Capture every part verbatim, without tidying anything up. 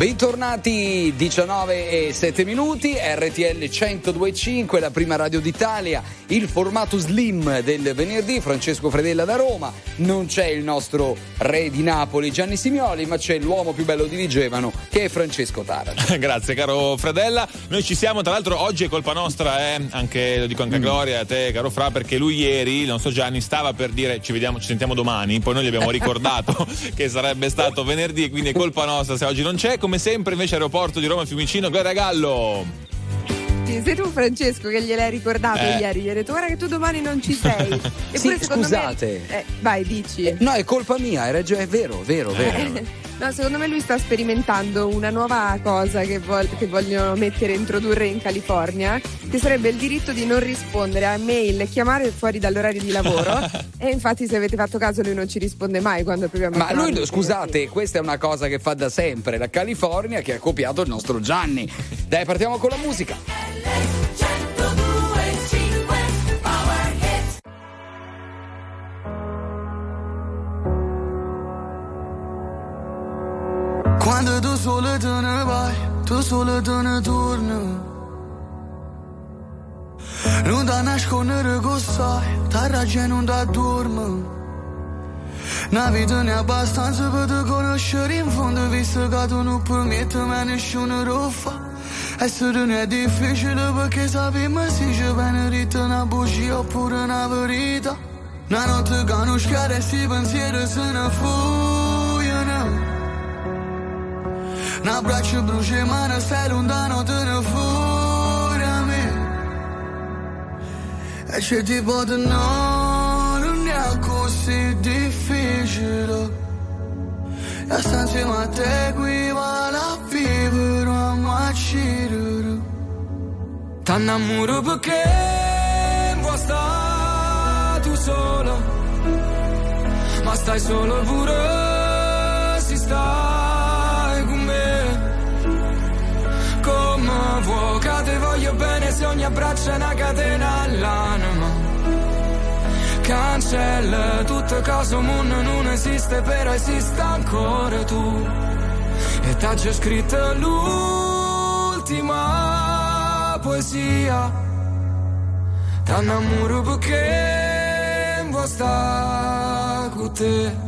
Bentornati, diciannove e sette minuti, R T L centodue e cinque, la prima radio d'Italia, il formato slim del venerdì. Francesco Fredella da Roma, non c'è il nostro re di Napoli Gianni Simioli, ma c'è l'uomo più bello di Vigevano che è Francesco Taranto. Grazie caro Fredella, noi ci siamo, tra l'altro oggi è colpa nostra, eh? anche lo dico anche a Gloria, a te caro Fra, perché lui ieri, il nostro Gianni, stava per dire ci vediamo, ci sentiamo domani, poi noi gli abbiamo ricordato che sarebbe stato venerdì, quindi è colpa nostra se oggi non c'è. Come sempre invece aeroporto di Roma Fiumicino, Gloria Gallo. Sei tu Francesco che gliel'hai ricordato eh. ieri, gli hai detto guarda che tu domani non ci sei. Eppure sì, secondo scusate. me eh, vai dici eh, no è colpa mia, è, raggio- è vero, vero, vero. No, secondo me lui sta sperimentando una nuova cosa che, vol- che vogliono mettere, introdurre in California, che sarebbe il diritto di non rispondere a mail e chiamare fuori dall'orario di lavoro. E infatti se avete fatto caso lui non ci risponde mai quando proviamo a ma chiamarlo. lui, scusate, questa è una cosa che fa da sempre la California, che ha copiato il nostro Gianni. Dai, partiamo con la musica. Quando tu solo te ne vai, tu solo te ne torni. Non da nascondere che sai, ta ragione non da dormi. Una vita ne è abbastanza per te conoscere in fondo, visto che tu non permetti a nessuno lo fa. Essere non è difficile perché sappiamo se ci viene detta una bugia oppure una verità. Una notte che non scade e si pensieri se ne fuggono. Un abbraccio brucia e mano, stai lontano, te ne fuori a me. E c'è tipo di no, non è così difficile. E sta insieme a te qui vale a vivere, a macchire. T'annamoro perché vuoi stare tu sola, ma stai solo pure si sta. Come vuoi che te voglio bene se ogni abbraccio è una catena all'anima. Cancella tutte cose, un mondo non esiste, però esiste ancora tu. E t'ha già scritto l'ultima poesia. T'annamoro perché vuoi stare con te.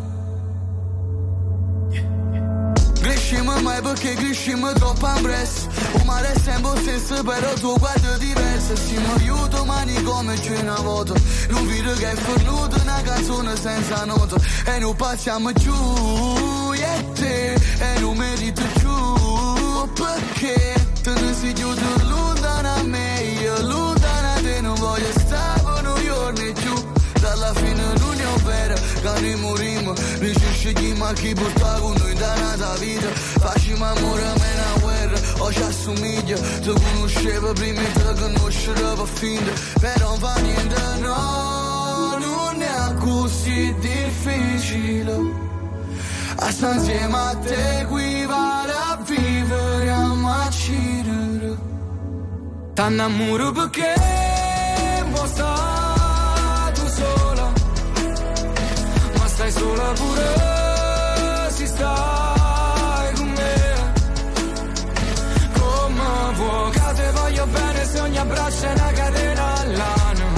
Crescimo mai perché crescimo troppo in presto. Un mare è sempre stesso però tu guardi diverso. Siamo io domani come c'è una volta. Non vedo che è fornuto una canzone senza nota. E non passiamo giù, io e te. E non merito giù. Perché te ne sei giù tu lontana a me. Io lontana a te non voglio stare per noi giorni giù. Dalla fine non è vero che noi morimmo. Noi ci scegliamo a chi porta con noi da nata vita. Facciamo amore a me una guerra, o ci assomiglia. Ti conoscevo prima e te conoscerò per finta. Però non fa niente, no, non è così difficile. A sta insieme a te qui vale a vivere, a macchire. T'annamoro perché vuoi stare tu sola, ma stai sola pure si stai con me. Come vuoi che te voglio bene se ogni abbraccio è una catena all'anima.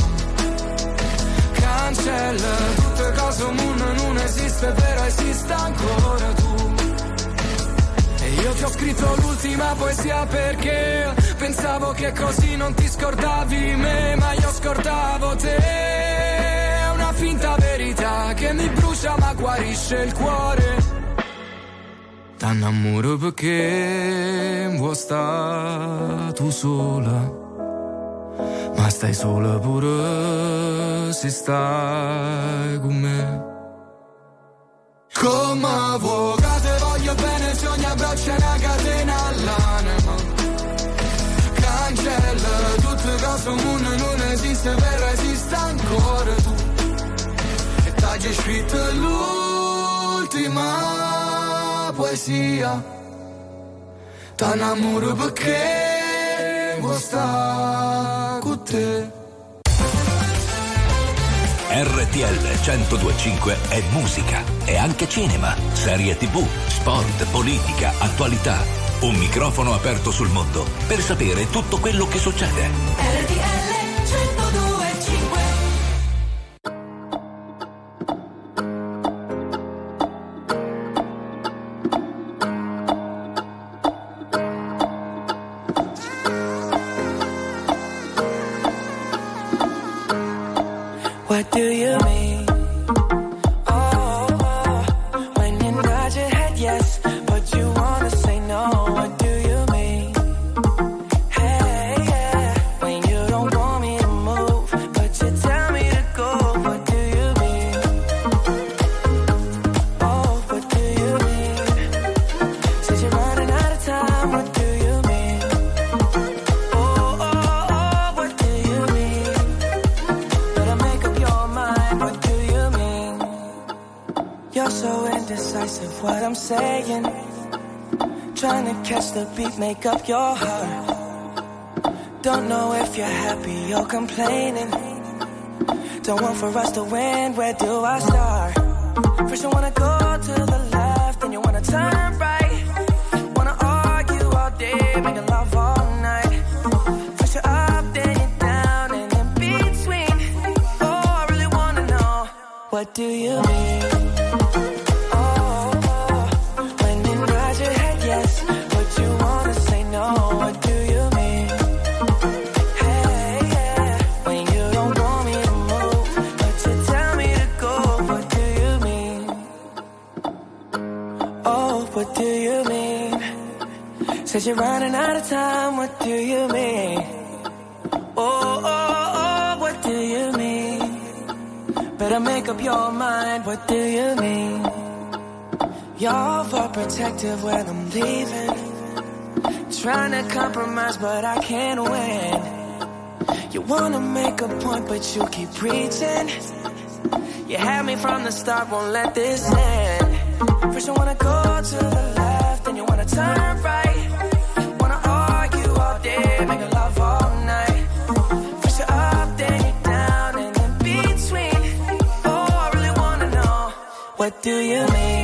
Cancella tutte cose, un mondo non esiste, però esiste ancora tu. E io ti ho scritto l'ultima poesia perché pensavo che così non ti scordavi me, ma io scordavo te. È una finta verità che mi brucia ma guarisce il cuore. T'annamoro perché vuoi stare tu sola, ma stai sola pure se stai con me. Come vuoi che te voglio bene se ogni abbraccio è una catena all'anima. Cancella tutte cose, un mondo non esiste, però esiste ancora tu. E t'hai già scritto l'ultima poesia. T'annamoro perché vuoi stare con te. R T L centodue e cinque è musica, è anche cinema, serie tivù, sport, politica, attualità. Un microfono aperto sul mondo per sapere tutto quello che succede. R T L centodue e cinque. What do you mean? Oh, oh, when you nod your head yes, but you wanna say no. What do you mean? Hey, yeah, when you don't want me to move, but you tell me to go. What do you mean? Oh, what do you mean? Said you're running out of time. What do you mean? Oh, oh, oh, what do you mean? Better make up your mind. What do you mean? You're so indecisive. What I'm saying. Trying to catch the beat, make up your heart. Don't know if you're happy or complaining. Don't want for us to win, where do I start? First you wanna go to the left, then you wanna turn right. Wanna argue all day, making love all night. First you're up, then you're down, and in between. Oh, I really wanna know, what do you mean? Oh, oh, when you nod your head yes, but you wanna say no. What do you mean? Hey, yeah, when you don't want me to move, but you tell me to go. What do you mean? Oh, what do you mean? Said you're running out of time. What do you mean? Oh, oh, oh, what do you mean? Better make up your mind. What do you mean? You're overprotective when I'm leaving. Trying to compromise, but I can't win. You wanna make a point, but you keep preaching. You had me from the start, won't let this end. First you wanna go to the left, then you wanna turn right. Wanna argue all day, making love all night. First you're up, then you're down, and in between. Oh, I really wanna know, what do you mean?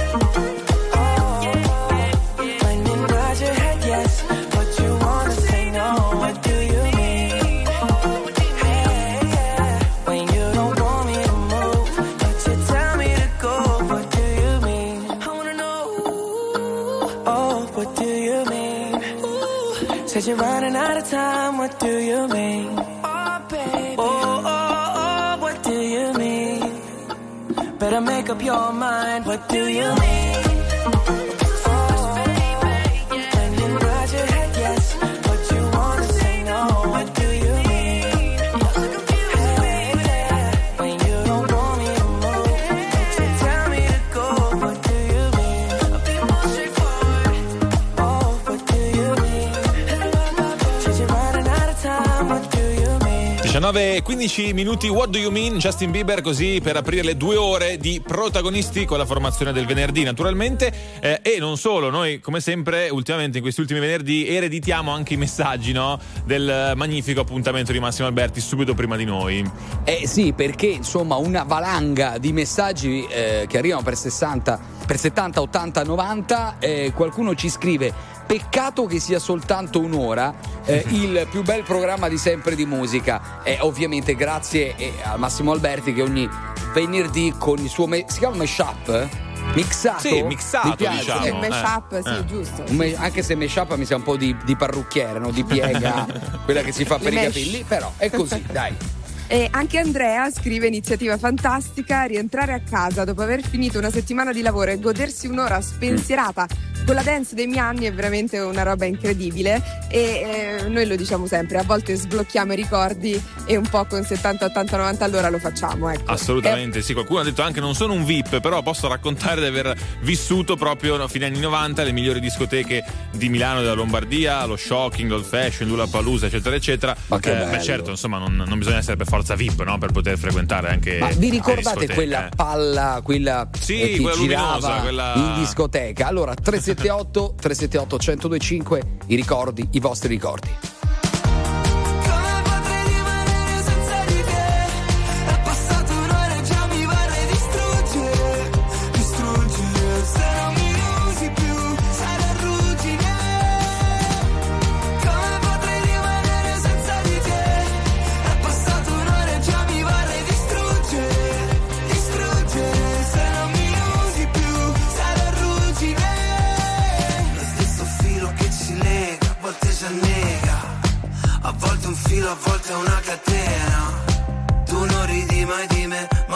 Oh, when you nod your head yes, but you wanna say no. What do you mean? Hey, yeah, when you don't want me to move, but you tell me to go. What do you mean? I wanna know. Oh, what do you mean? Said you're running out of time. What do you mean? Oh, baby. Oh, oh, oh, what do you mean? Better make up your mind. What do you mean? Oh, when you nod your head yes, but you wanna say no. What do you mean? Hey, yeah, when you don't want me to move, but you tell me to go. What do you mean? I'll be more straightforward. Oh, what do you mean? Said you're running out of time. What do you mean? diciannove e quindici minuti, What Do You Mean? Justin Bieber, così per aprire le due ore di protagonisti con la formazione del venerdì, naturalmente, eh, e non solo. Noi, come sempre, ultimamente in questi ultimi venerdì ereditiamo anche i messaggi, no? Del magnifico appuntamento di Massimo Alberti subito prima di noi. Eh sì, perché insomma una valanga di messaggi eh, che arrivano per sessanta, per settanta, ottanta, novanta. Eh, qualcuno ci scrive: peccato che sia soltanto un'ora, eh, il più bel programma di sempre di musica. E eh, ovviamente grazie eh, a Massimo Alberti che ogni venerdì con il suo me- si chiama mashup? Mixato? Sì, mixato, Mi piace. diciamo. Sì, il mashup, Eh, sì, eh. giusto. Un me- anche se mashup mi sa un po' di, di parrucchiere, no? Di piega, quella che si fa per Le i mesh. capelli, però è così, dai. E anche Andrea scrive: iniziativa fantastica, rientrare a casa dopo aver finito una settimana di lavoro e godersi un'ora spensierata con la dance dei miei anni è veramente una roba incredibile. E eh, noi lo diciamo sempre, a volte sblocchiamo i ricordi e un po' con settanta, ottanta, novanta all'ora lo facciamo, ecco. Assolutamente, sì. Qualcuno ha detto anche: non sono un V I P, però posso raccontare di aver vissuto proprio a fine anni novanta le migliori discoteche di Milano e della Lombardia, lo Shocking, l'Old Fashion, Lollapalooza, eccetera eccetera. Ma che eh, bello. beh, certo, insomma, non, non bisogna essere per forza V I P, no? Per poter frequentare anche. Ma vi le ricordate discoteche, quella eh? palla, quella Sì, eh, che quella luminosa, girava quella- in discoteca? Allora, tre sette otto tre sette otto uno zero due cinque, i ricordi, i vostri ricordi. Come potrei rimanere senza di te? È passata un'ora e già mi vorrei distruggere, distruggere. Se non mi usi più, sarò arrugginire.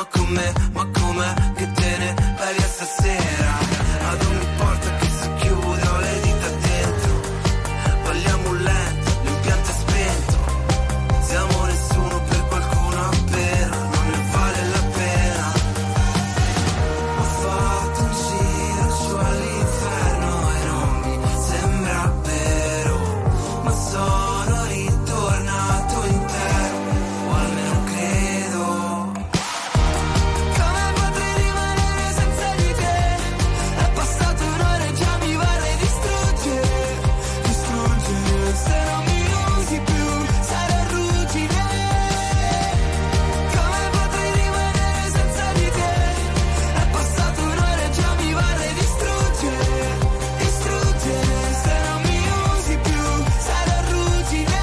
con me, ma com'è che te ne vai via stasera? Ad ogni porta che si chiude ho le dita dentro. Balliamo lento, l'impianto è spento. Siamo nessuno per qualcuno appena, non ne vale la pena. Ho fatto un giro su all'inferno e non mi sembra vero, ma sono ritornato intero, o almeno credo. Come potrei rimanere senza di te? È passato un'ora e già mi vorrei distruggere, distruggere. Se non mi usi più sarò ruggine. Come potrei rimanere senza di te? È passato un'ora e già mi vorrei distruggere, distruggere. Se non mi usi più sarò ruggine.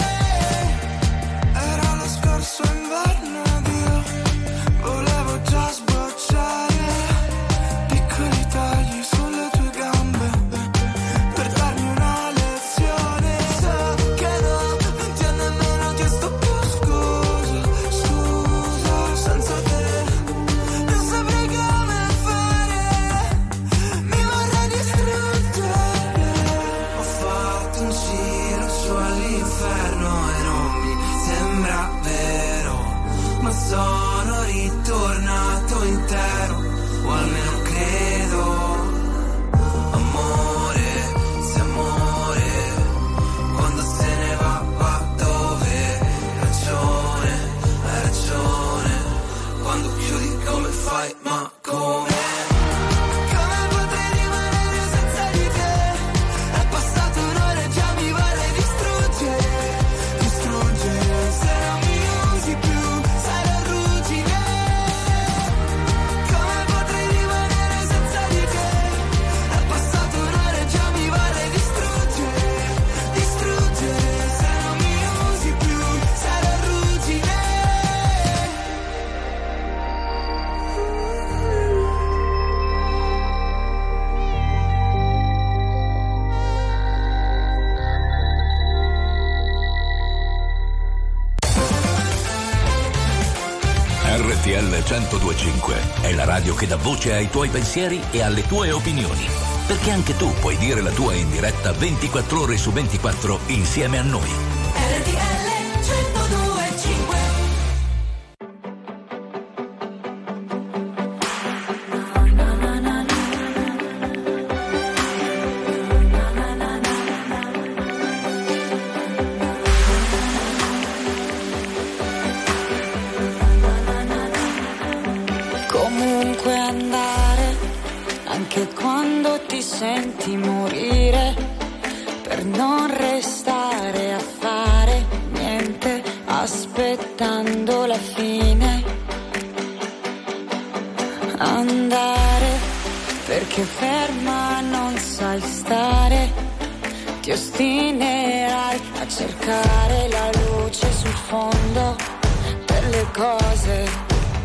Era lo scorso inverno ed io volevo già sbocciare piccoli tagli sulle tue gambe per darmi una lezione. So che non ti ho nemmeno chiesto più scusa, scusa. Senza te non saprei come fare, mi vorrei distruggere. Ho fatto un giro su all'inferno e non mi sembra vero, ma sono ritornato intero, o almeno credo. Amore, se amore, quando se ne va, va dove? Ragione, hai ragione, quando chiudi come fai, ma come? Come potrei rimanere senza di te? È passata un'ora e già mi vorrei distruggere, distruggere. Se non mi usi più sarò ruggine. Come potrei rimanere senza di te? È passata un'ora e già mi vorrei distruggere, distruggere. Se non mi usi più sarò ruggine. R T L centodue e cinque è la radio che dà voce ai tuoi pensieri e alle tue opinioni. Perché anche tu puoi dire la tua in diretta ventiquattro ore su ventiquattro insieme a noi. R T L centodue e cinque. Comunque andare, anche quando ti senti morire, per non restare a fare niente, aspettando la fine. Andare, perché ferma non sai stare, ti ostinerai a cercare la luce sul fondo per le cose.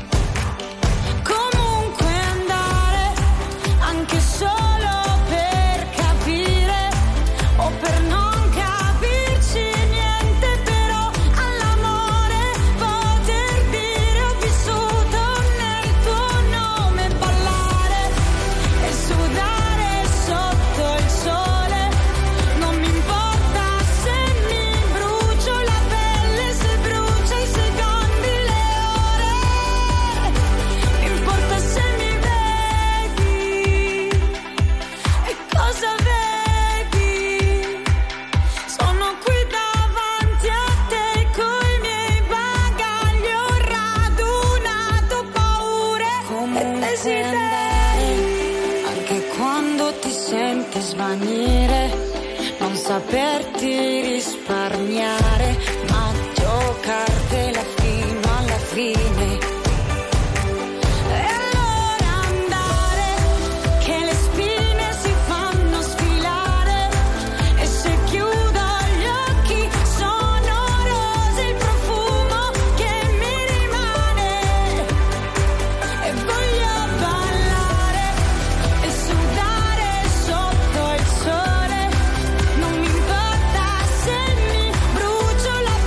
Comunque andare, anche solo per capire o per non capirci niente, però all'amore poter dire ho vissuto nel tuo nome, ballare e sudare sotto il sole. Non mi importa se mi brucio la pelle, se brucia i secondi, le ore. Mi importa se mi vedi e cosa vedi. Sono qui davanti a te coi miei bagagli, ho radunato paure e desideri. Anche quando ti senti svanire, non saperti risparmiare, ma giocartela fino alla fine. E allora andare, che le spine si fanno sfilare, e se chiudo gli occhi sono rose il profumo che mi rimane, e voglio ballare e sudare sotto il sole. Non mi importa se mi brucio la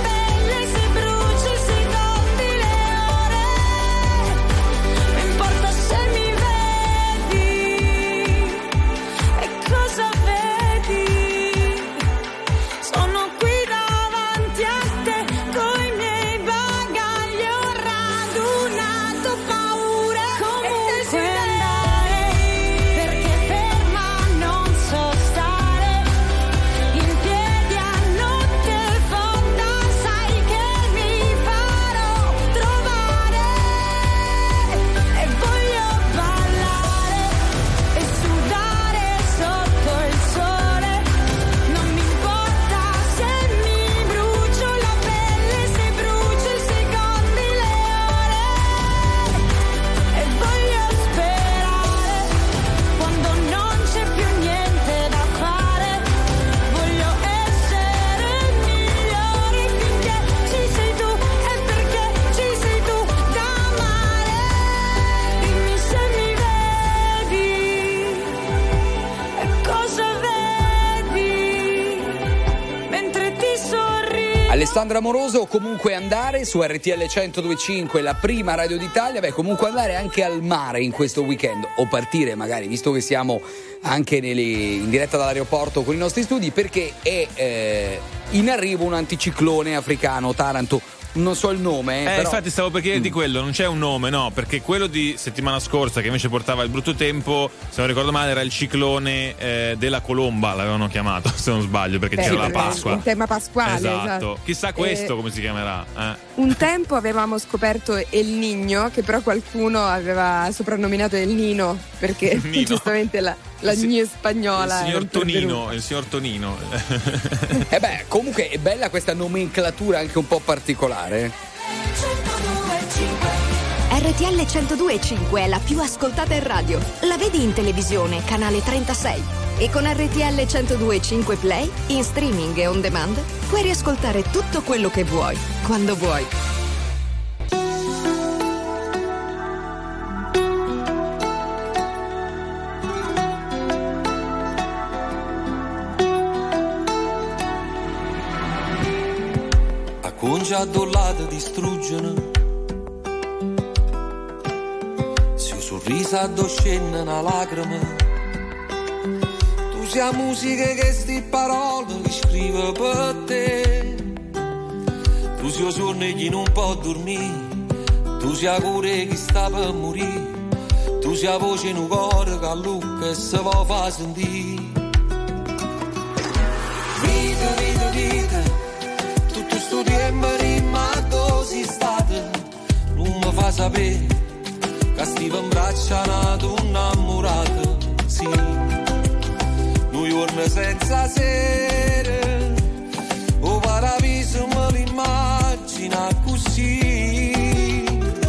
Sandra Moroso, comunque andare su R T L centodue e cinque, la prima radio d'Italia, beh comunque andare anche al mare in questo weekend o partire magari, visto che siamo anche nelle, in diretta dall'aeroporto con i nostri studi, perché è eh, in arrivo un anticiclone africano, Taranto. Non so il nome, eh, eh però... infatti stavo per chiederti quello, non c'è un nome, no, perché quello di settimana scorsa che invece portava il brutto tempo, se non ricordo male, era il ciclone eh, della colomba, l'avevano chiamato, se non sbaglio, perché Beh, c'era sì, la Pasqua. Un tema pasquale. Esatto. esatto. Chissà questo Eh, come si chiamerà. Eh. Un tempo avevamo scoperto El Niño, che però qualcuno aveva soprannominato El Nino, perché Nino. giustamente la, la Il si- gna spagnola. Il è signor intervenuta. Tonino, il signor Tonino. Eh beh, comunque è bella questa nomenclatura anche un po' particolare. R T L centodue e cinque è la più ascoltata in radio. La vedi in televisione, canale trentasei. E con R T L centodue e cinque Play, in streaming e on demand, puoi riascoltare tutto quello che vuoi, quando vuoi. A concia dollata distruggono, se un sorriso addoscenna una lacrima, tu sia musica che sti parole che scrivo per te, tu sia sonno che non può dormire, tu sia cuore che sta per morire, tu sia voce in un cuore che a Luca se va fa sentire. Vita, vita, vita, tutto sto tempo rimasto si state, non mi fa sapere che stiamo in braccia una donna innamorata, sì. Un giorno senza sera, o paradiso me l'immagina così.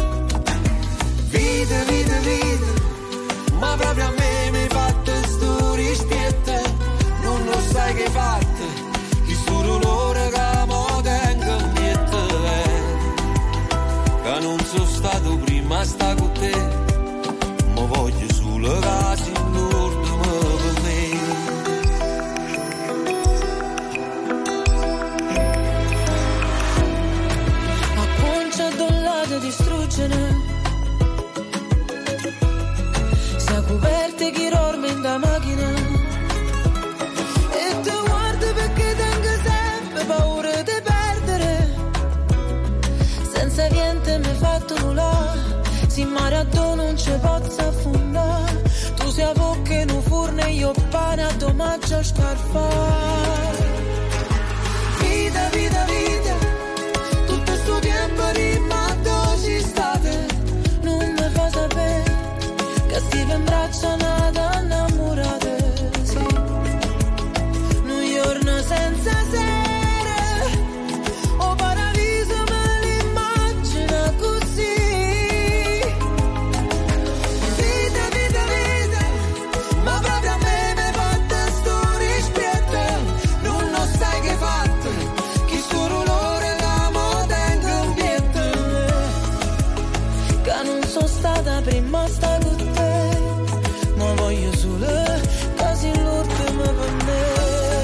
Vita, vita, vita, ma proprio a me mi fatte sto rispetto, non lo sai che fatte, chi sto dolore che mo tengo in mente, che non sono stato prima sta con te, ma voglio solo casi in Lourdes per me. A concia dollata distruggere, sia coperte chi dorme in da macchina, e tu guardi perché tengo sempre paura di perdere, senza niente mi fatto nulla, si maratona non ci posso affondare, tu sia bocca in un forno e io pane a domaggio scarfare. Vita, vita, vita, tutto sto tempo rimasto ci state, non mi fa sapere che stiamo in braccia una donna innamorata, sì. Un giorno senza sera, o paradiso me l'immagina così. Vita, vita, vita, ma proprio a me mi fatte sto rispetto, non lo sai che fatte, chi sto dolore la mo tengo in pietà, che non sono stata prima sta con te, ma voglio solo quasi l'ultima per me.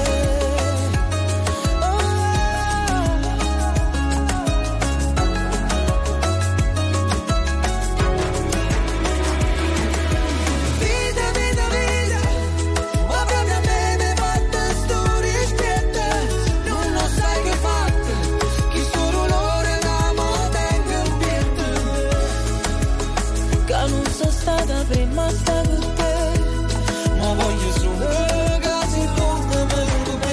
Vita, vita, vita, ma proprio a me mi fatte sto rispetto, non lo sai che fatte, chi sto dolore la mo tengo in pietà, che non sono stata prima sta con te, ma voglio solo casi l'ultima per me.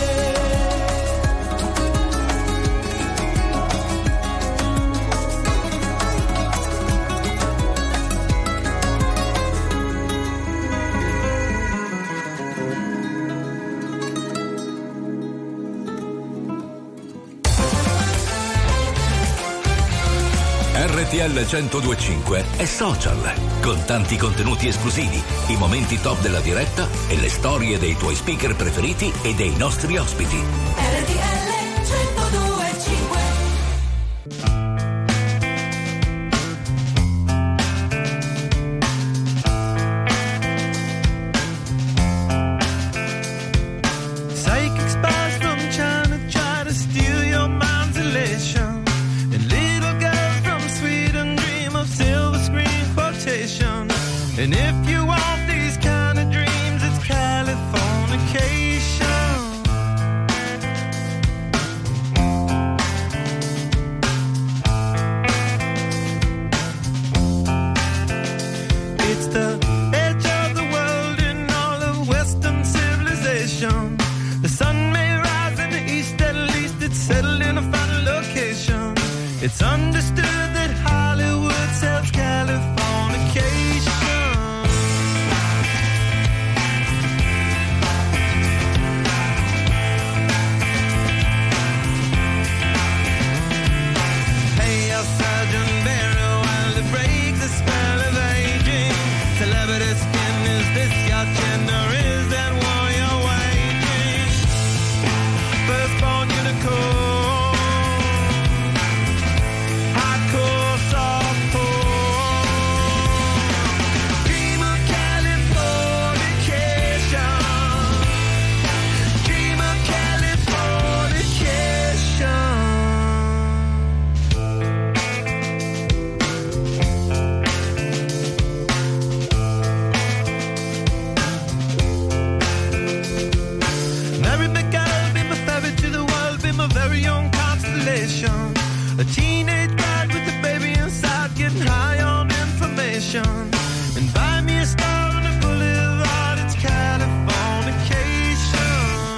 R T L centodue e cinque è social, con tanti contenuti esclusivi, i momenti top della diretta e le storie dei tuoi speaker preferiti e dei nostri ospiti. R T L centodue e cinque. Psychic spies from China try to steal your mind And if you want these kind of dreams, it's Californication. It's the edge of the world in all of Western civilization. The sun may rise in the east, at least it's settled in a final location. It's understood that Hollywood sells Californication. Hey, El Sergeant Barrow, while it breaks the spell of aging. Celebrity skin, is this your chin or is that war you're waging? Firstborn unicorn, hardcore softcore. Dream of Californication. Dream of Californication. Mary McGill, be my ferry to the world, be my very own constellation. A teenage bride with a baby inside, getting high on information. And buy me a star on a boulevard, it's Californication.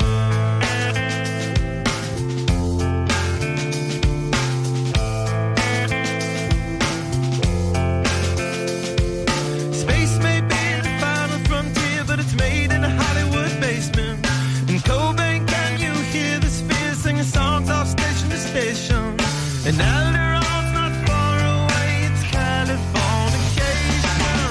Space may be the final frontier, but it's made in a Hollywood basement. In Cobain, can you hear the spheres singing songs off station to station? And Alderon's not far away, it's Californication.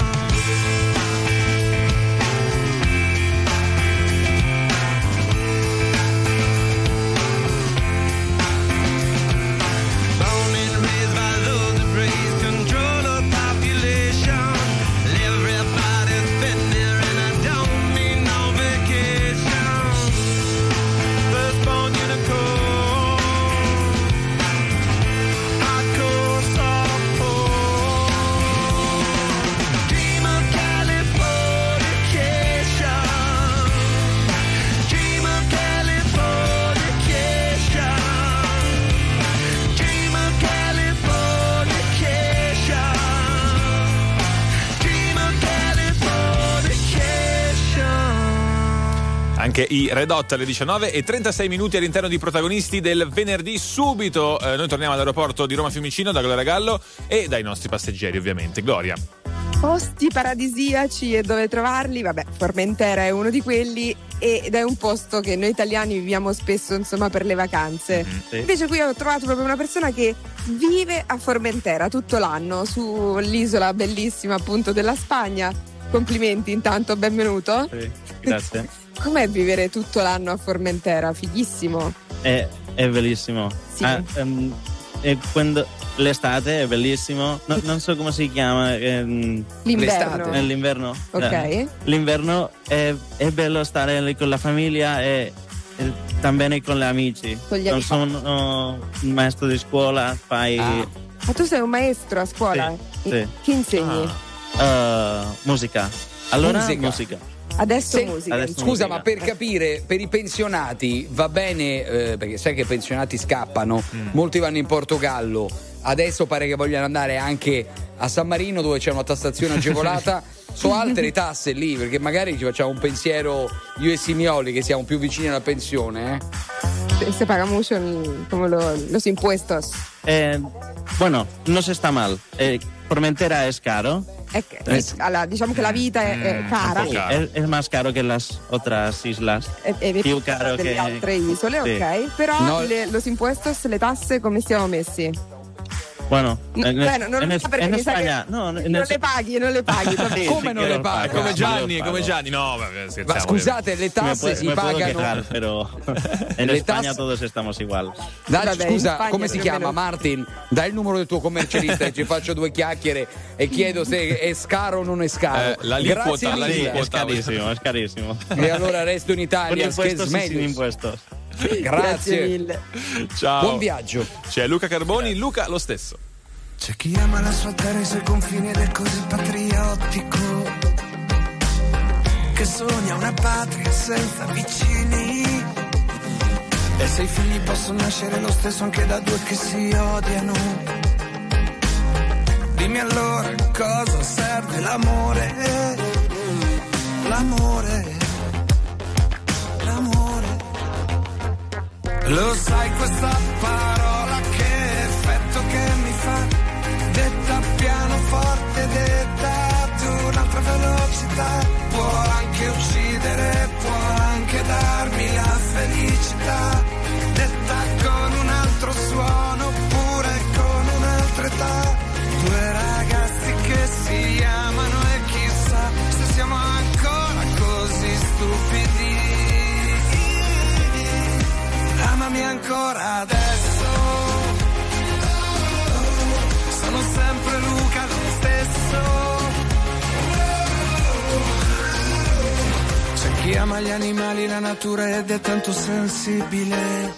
Born and raised by those that praise control of population. Everybody's been there and I don't need no vacation. Firstborn unicorn, hardcore softcore. Dream of Californication. Dream of Californication. Dream of Californication. Dream of Californication. Anche i Red Hot alle diciannove e trentasei minuti all'interno di Protagonisti del venerdì. Subito eh, noi torniamo all'aeroporto di Roma Fiumicino da Gloria Gallo e dai nostri passeggeri, ovviamente. Gloria. Posti paradisiaci e dove trovarli? Vabbè, Formentera è uno di quelli ed è un posto che noi italiani viviamo spesso, insomma, per le vacanze. sì. Invece qui ho trovato proprio una persona che vive a Formentera tutto l'anno, sull'isola bellissima appunto della Spagna. Complimenti intanto, benvenuto. Sì, grazie. Com'è vivere tutto l'anno a Formentera? Fighissimo. È, è bellissimo. Sì. Ah, ehm, e quando l'estate è bellissimo. No, non so come si chiama. ehm, L'inverno. Nell'inverno. Ok. Eh, l'inverno è, è bello stare lì con la famiglia e, e también con gli amici. Con gli non amici. sono un maestro di scuola, fai Ma tu sei un maestro a scuola? Sì, sì. Che insegni? eh, musica. Allora Musica. musica. Adesso Sì. musica. Adesso Scusa, musica. ma per capire, per i pensionati va bene, eh, perché sai che i pensionati scappano, molti vanno in Portogallo, adesso pare che vogliano andare anche a San Marino dove c'è una tassazione agevolata. So alte le tasse lì, perché magari ci facciamo un pensiero io e Simioli che siamo più vicini alla pensione, eh? Se, se paga mucho el- como lo- los impuestos. Eh, bueno, no se está mal. Eh, Formentera es caro. È che- Es- allora, diciamo che la vita è, è cara. Sí, es, es más caro que las otras islas. È, è Più caro delle che altre isole, sì. ok. Però No. le, los impuestos, le tasse, come siamo messi? Bueno, No, en, bueno, non en, lo so perché en mi sa España, che no, en non es- le paghi, non le paghi. Sí, Come sí non que le lo paga? pago, Come sí Gianni, lo come pago. Gianni. No, vabbè, scherziamo. Ma scusate, le Me, tasse pu- si me puedo pagano. quejar, pero en Le España tasse- todos estamos igual. Dai, Vabbè, in scusa, Spagna come si più o chiama? meno- Martin, dai il numero del tuo commercialista e ci faccio due chiacchiere e chiedo se è scaro o non è scaro. Eh, l'aliquota, Grazie mille. Sí, l'aliquota. es carísimo, es carísimo. E allora resto in Con Italia, impuestos che y sin impuestos. Grazie Grazie. mille. Ciao. Buon viaggio. C'è Luca Carboni. Luca, lo stesso. C'è chi ama la sua terra e i suoi confini ed è così patriottico, che sogna una patria senza vicini. E se i figli possono nascere lo stesso anche da due che si odiano, dimmi allora cosa serve l'amore, l'amore, l'amore. Lo sai questa parola che effetto che mi fa, detta pianoforte, detta ad un'altra velocità, può anche uccidere, può anche darmi la felicità, detta con un altro suono oppure con un'altra età. Due ragazzi che si amano e chissà se siamo ancora così stupidi. Amami ancora adesso, sono sempre Luca lo stesso. C'è chi ama gli animali, la natura ed è tanto sensibile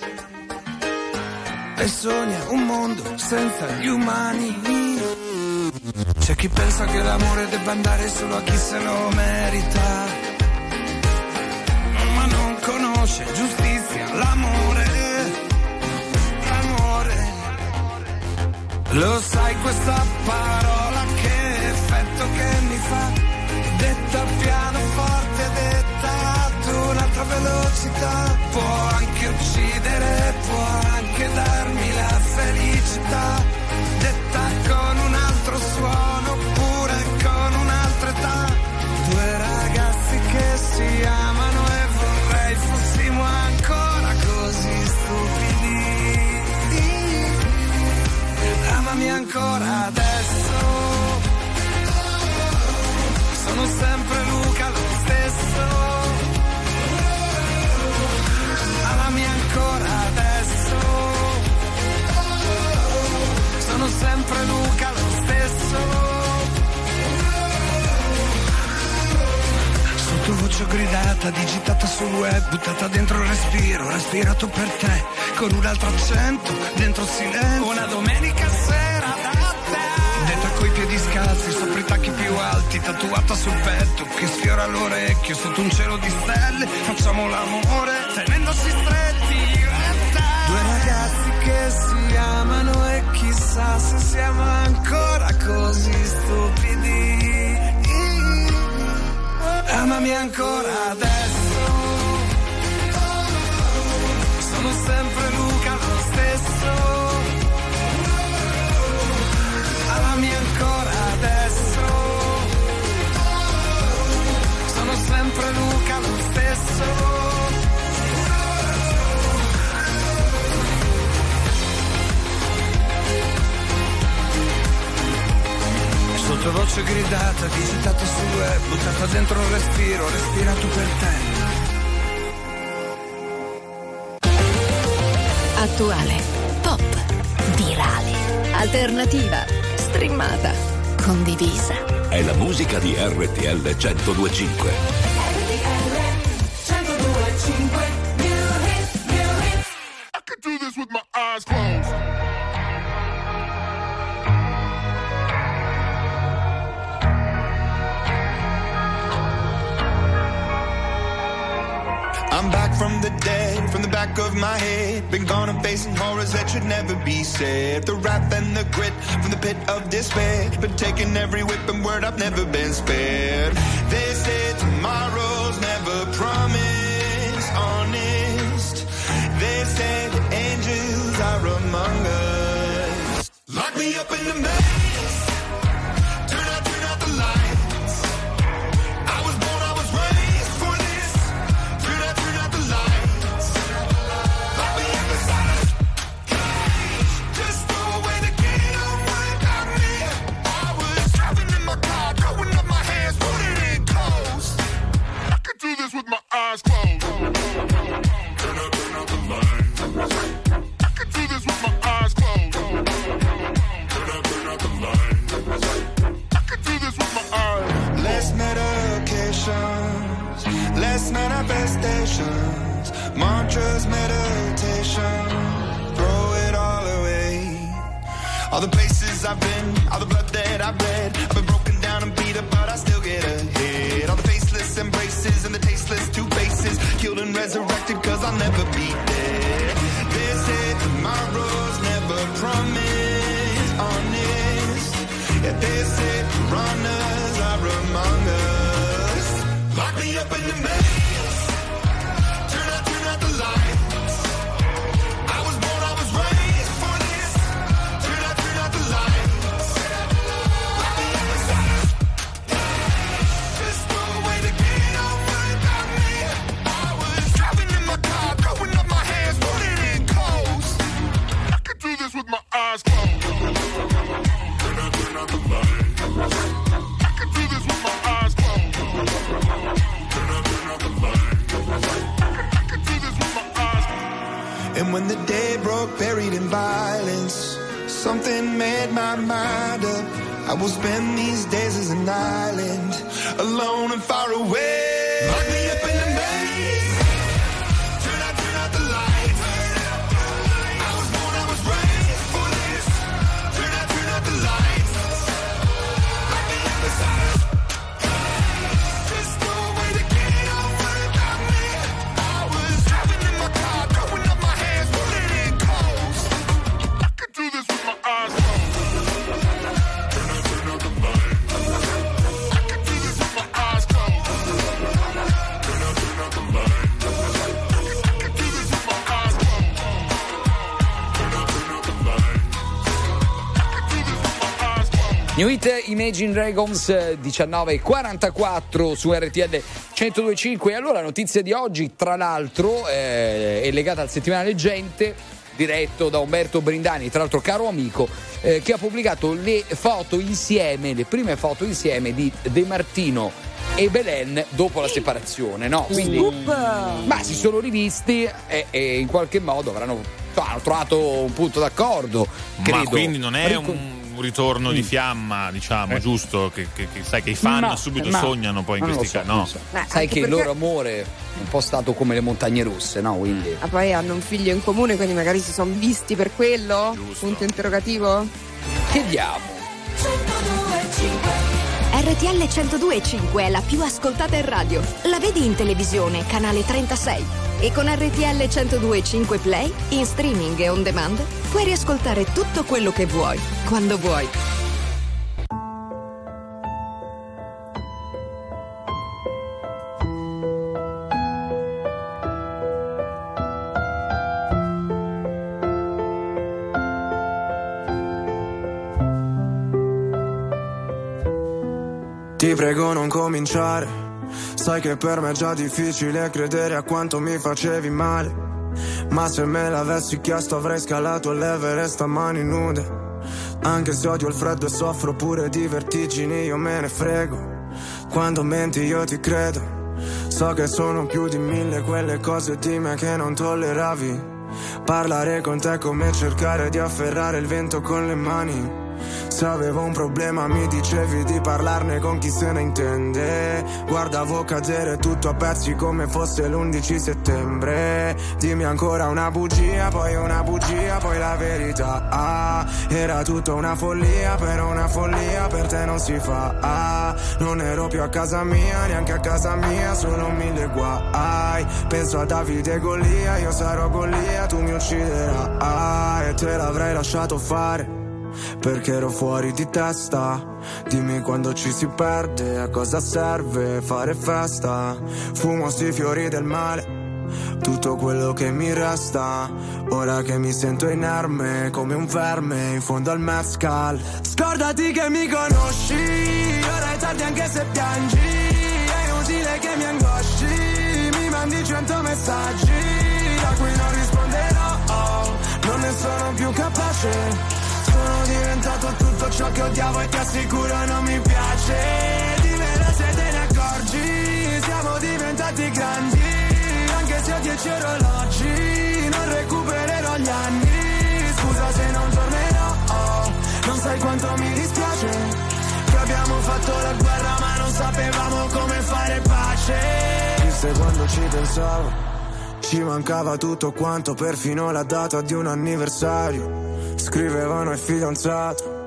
e sogna un mondo senza gli umani. C'è chi pensa che l'amore debba andare solo a chi se lo merita, ma non conosce giustizia, l'amore, l'amore. Lo sai questa parola che effetto che mi fa, detta pianoforte, detta ad un'altra velocità, può anche uccidere, può anche darmi la felicità, detta con un altro suono oppure con un'altra età. Due ragazzi che si amano e vorrei fossimo ancora così stupidi. Amami ancora adesso, sono sempre Luca lo stesso. Amami ancora adesso, sono sempre Luca lo stesso. Sottovoce gridata, digitata sul web, buttata dentro il respiro, respirato per te, con un altro accento, dentro il silenzio. Una domenica sera da te, detta coi piedi scalzi, sopra i tacchi più alti, tatuata sul petto, che sfiora l'orecchio, sotto un cielo di stelle, facciamo l'amore, tenendosi stretti, io e te. Due ragazzi che si amano e chissà se siamo ancora così stupidi. Amami ancora adesso, sono sempre Luca lo stesso. Amami ancora adesso, sono sempre Luca lo stesso. Sottovoce gridata, digitata sul web, buttata dentro il respiro, respirato per te. Attuale, pop, virale, alternativa, streamata, condivisa. È la musica di R T L centodue e cinque. R T L centodue e cinque. New hit, new hit. I could do this with my eyes closed. I'm back from the dead, from the back of my head. Been gone and facing horrors that should never be said. The wrath and the grit from the pit of despair. Been taking every whip and word, I've never been spared. They say tomorrow's never promised, honest. They say the angels are among us. Lock me up in the maze. Turn out, turn out the lights. I was born, I was raised for this. Turn out, turn out the lights. Lock me up inside a cage. Just throw away the key, don't worry about me. I was driving in my car, throwing up my hands, putting it close. I could do this with my eyes closed. Turn out, turn out the lights. I could do this with my eyes closed. Turn out, turn out the lights. I could do this with my eyes. Less medications, less manifestations, mantras, meditation, throw it all away. All the places I've been, all the blood that I've bled. I've been broken down and beat up, but I still get ahead. All the faceless embraces and the tasteless two faces, killed and resurrected, cause I'll never be dead. They say tomorrow's never promised, honest. Yeah, they say runners are among us. Lock me up in the maze, turn out, turn out the lights. I was born, I was raised for this. Turn out, turn out the lights. Lock me up inside. Just throw away the key, don't worry about me. I was driving in my car, throwing up my hands, putting in clothes. I could do this with my eyes closed. Turn out, turn out the lights. I could do this with my eyes closed. Turn out, turn out the lights. I could do this with my eyes closed. And when the day broke, buried in violence, something made my mind up. I will spend these days as an island, alone and far away. Lock me up in the maze. Turn out, turn out the lights. I was born, I was raised for this. Turn out, turn out the lights. Lock me up inside. Just throw away the key, don't worry about me. I was driving in my car, throwing up my hands, pulling in clothes. I could do this with my eyes closed. Turn out, turn out the lights. I could do this with my eyes closed. Turn out, turn out the lights. I could do this with my eyes closed. Turn out, turn out the lights. I could do this with my eyes closed. New Hit Imagine Dragons diciannove e quarantaquattro su R T L centodue e cinque. E allora, notizia di oggi, tra l'altro, eh, è legata al settimanale Gente, diretto da Umberto Brindani, tra l'altro caro amico, eh, che ha pubblicato le foto insieme, le prime foto insieme di De Martino e Belen dopo la separazione, no? Quindi, ma si sono rivisti e, e in qualche modo avranno, hanno trovato un punto d'accordo, credo. Ma quindi non è Ricon- un un ritorno di fiamma, diciamo, giusto? Che, che, che sai che i fan Ma- subito ma- sognano poi in ma non questi lo so, casi. No. non lo so. Eh, Sai anche che il perché- loro amore è un po' stato come le montagne russe, no? Quindi Ah, poi hanno un figlio in comune, quindi magari si sono visti per quello? Punto interrogativo? chiediamo. R T L centodue e cinque è la più ascoltata in radio. La vedi in televisione, canale trentasei. E con R T L centodue e cinque Play, in streaming e on demand, puoi riascoltare tutto quello che vuoi, quando vuoi. Ti prego non cominciare, sai che per me è già difficile credere a quanto mi facevi male. Ma se me l'avessi chiesto avrei scalato l'Everest a mani nude. Anche se odio il freddo e soffro pure di vertigini, io me ne frego. Quando menti io ti credo. So che sono più di mille quelle cose di me che non tolleravi. Parlare con te è come cercare di afferrare il vento con le mani. Se avevo un problema mi dicevi di parlarne con chi se ne intende. Guardavo cadere tutto a pezzi come fosse l'undici settembre. Dimmi ancora una bugia, poi una bugia, poi la verità. Ah, era tutto una follia, però una follia per te non si fa. Ah, non ero più a casa mia, neanche a casa mia, solo mille guai. Penso a Davide e Golia, io sarò Golia, tu mi ucciderai. Ah, e te l'avrei lasciato fare perché ero fuori di testa. Dimmi quando ci si perde, a cosa serve fare festa. Fumo sti fiori del male, tutto quello che mi resta. Ora che mi sento inerme come un verme in fondo al mezcal. Scordati che mi conosci, ora è tardi anche se piangi. È inutile che mi angosci, mi mandi cento messaggi da cui non risponderò, oh, non ne sono più capace. Sono diventato tutto ciò che odiavo e ti assicuro non mi piace. Dimmelo se te ne accorgi, siamo diventati grandi. Anche se ho dieci orologi, non recupererò gli anni. Scusa se non tornerò, oh, non sai quanto mi dispiace che abbiamo fatto la guerra ma non sapevamo come fare pace. Chissà quando ci pensavo, ci mancava tutto quanto, perfino la data di un anniversario. Scrivevano il fidanzato,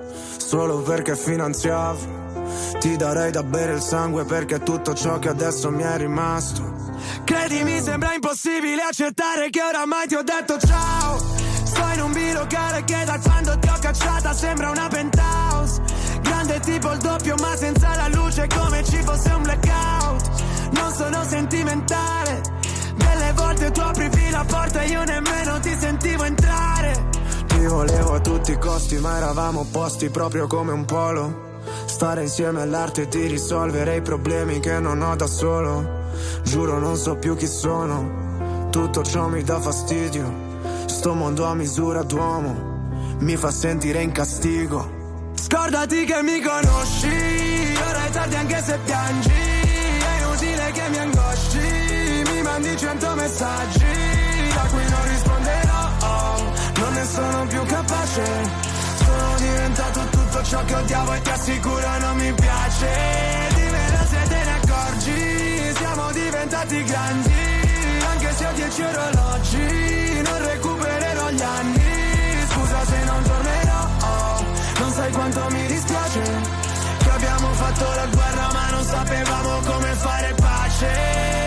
solo perché finanziavo. Ti darei da bere il sangue perché è tutto ciò che adesso mi è rimasto. Credimi, sembra impossibile accettare che oramai ti ho detto ciao. Sto in un bilocale che da quando ti ho cacciata sembra una penthouse. Grande tipo il doppio ma senza la luce, come ci fosse un blackout. Non sono sentimentale, delle volte tu aprivi la porta e io nemmeno ti sentivo entrare. Ti volevo a tutti i costi ma eravamo opposti proprio come un polo. Stare insieme all'arte di risolvere i problemi che non ho da solo. Giuro non so più chi sono, tutto ciò mi dà fastidio. Sto mondo a misura d'uomo mi fa sentire in castigo. Scordati che mi conosci, ora è tardi anche se piangi. È inutile che mi angosci, mi mandi cento messaggi da cui non risponderò, non ne sono più capace. Sono diventato tutto ciò che odiavo e ti assicuro non mi piace. Dimmi se te ne accorgi, siamo diventati grandi. Anche se ho dieci orologi, non recupererò gli anni. Scusa se non tornerò, non sai quanto mi dispiace che abbiamo fatto la guerra ma non sapevamo come fare pace.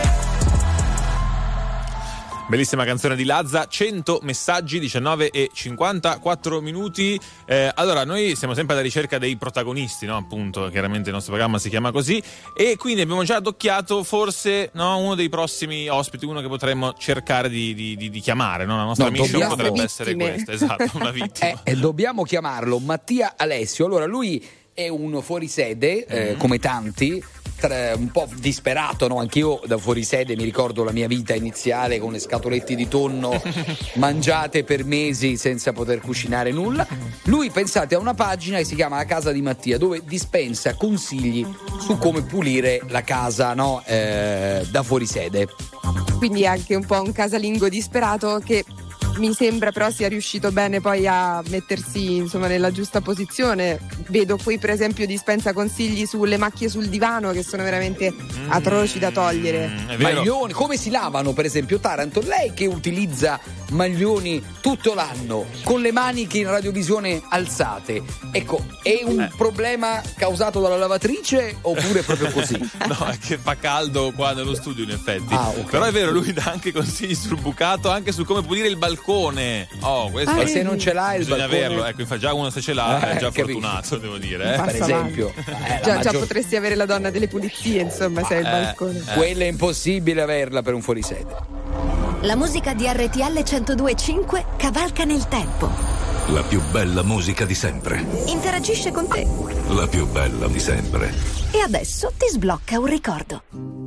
Bellissima canzone di Lazza, cento messaggi, diciannove e cinquantaquattro minuti. Eh, allora, noi siamo sempre alla ricerca dei protagonisti, no? Appunto, chiaramente il nostro programma si chiama così. E quindi abbiamo già addocchiato forse, no, uno dei prossimi ospiti, uno che potremmo cercare di, di, di, di chiamare, no? La nostra No, mission dobbiamo- potrebbe essere questa, esatto, una vittima. Eh, e dobbiamo chiamarlo Mattia Alessio. Allora, lui è un fuorisede, eh, come tanti, tra- un po' disperato, no? Anch'io da fuorisede mi ricordo la mia vita iniziale con le scatolette di tonno mangiate per mesi senza poter cucinare nulla. Lui, pensate, ha una pagina che si chiama La Casa di Mattia, dove dispensa consigli su come pulire la casa, no? Eh, da fuorisede. Quindi è anche un po' un casalingo disperato che mi sembra però sia riuscito bene poi a mettersi, insomma, nella giusta posizione. Vedo qui per esempio dispensa consigli sulle macchie sul divano che sono veramente atroci da togliere. Maglioni, come si lavano per esempio, Taranto, lei che utilizza maglioni tutto l'anno con le maniche in radiovisione alzate, ecco, è un Eh. problema causato dalla lavatrice oppure proprio così? No, è che fa caldo qua nello studio in effetti. Ah, ok. Però è vero, lui dà anche consigli sul bucato, anche su come pulire il balcone. Oh, questo Ah, e se non ce l'hai il bisogna balcone? averlo, ecco, fa già uno se ce l'ha, Eh, è già capito. fortunato, devo dire. Eh. Passa Per esempio, eh, la Già, già maggior- potresti avere la donna delle pulizie, insomma, se hai il Eh, balcone. quella è impossibile averla per un fuorisede. La musica di R T L centodue e cinque cavalca nel tempo. La più bella musica di sempre. Interagisce con te. La più bella di sempre. E adesso ti sblocca un ricordo.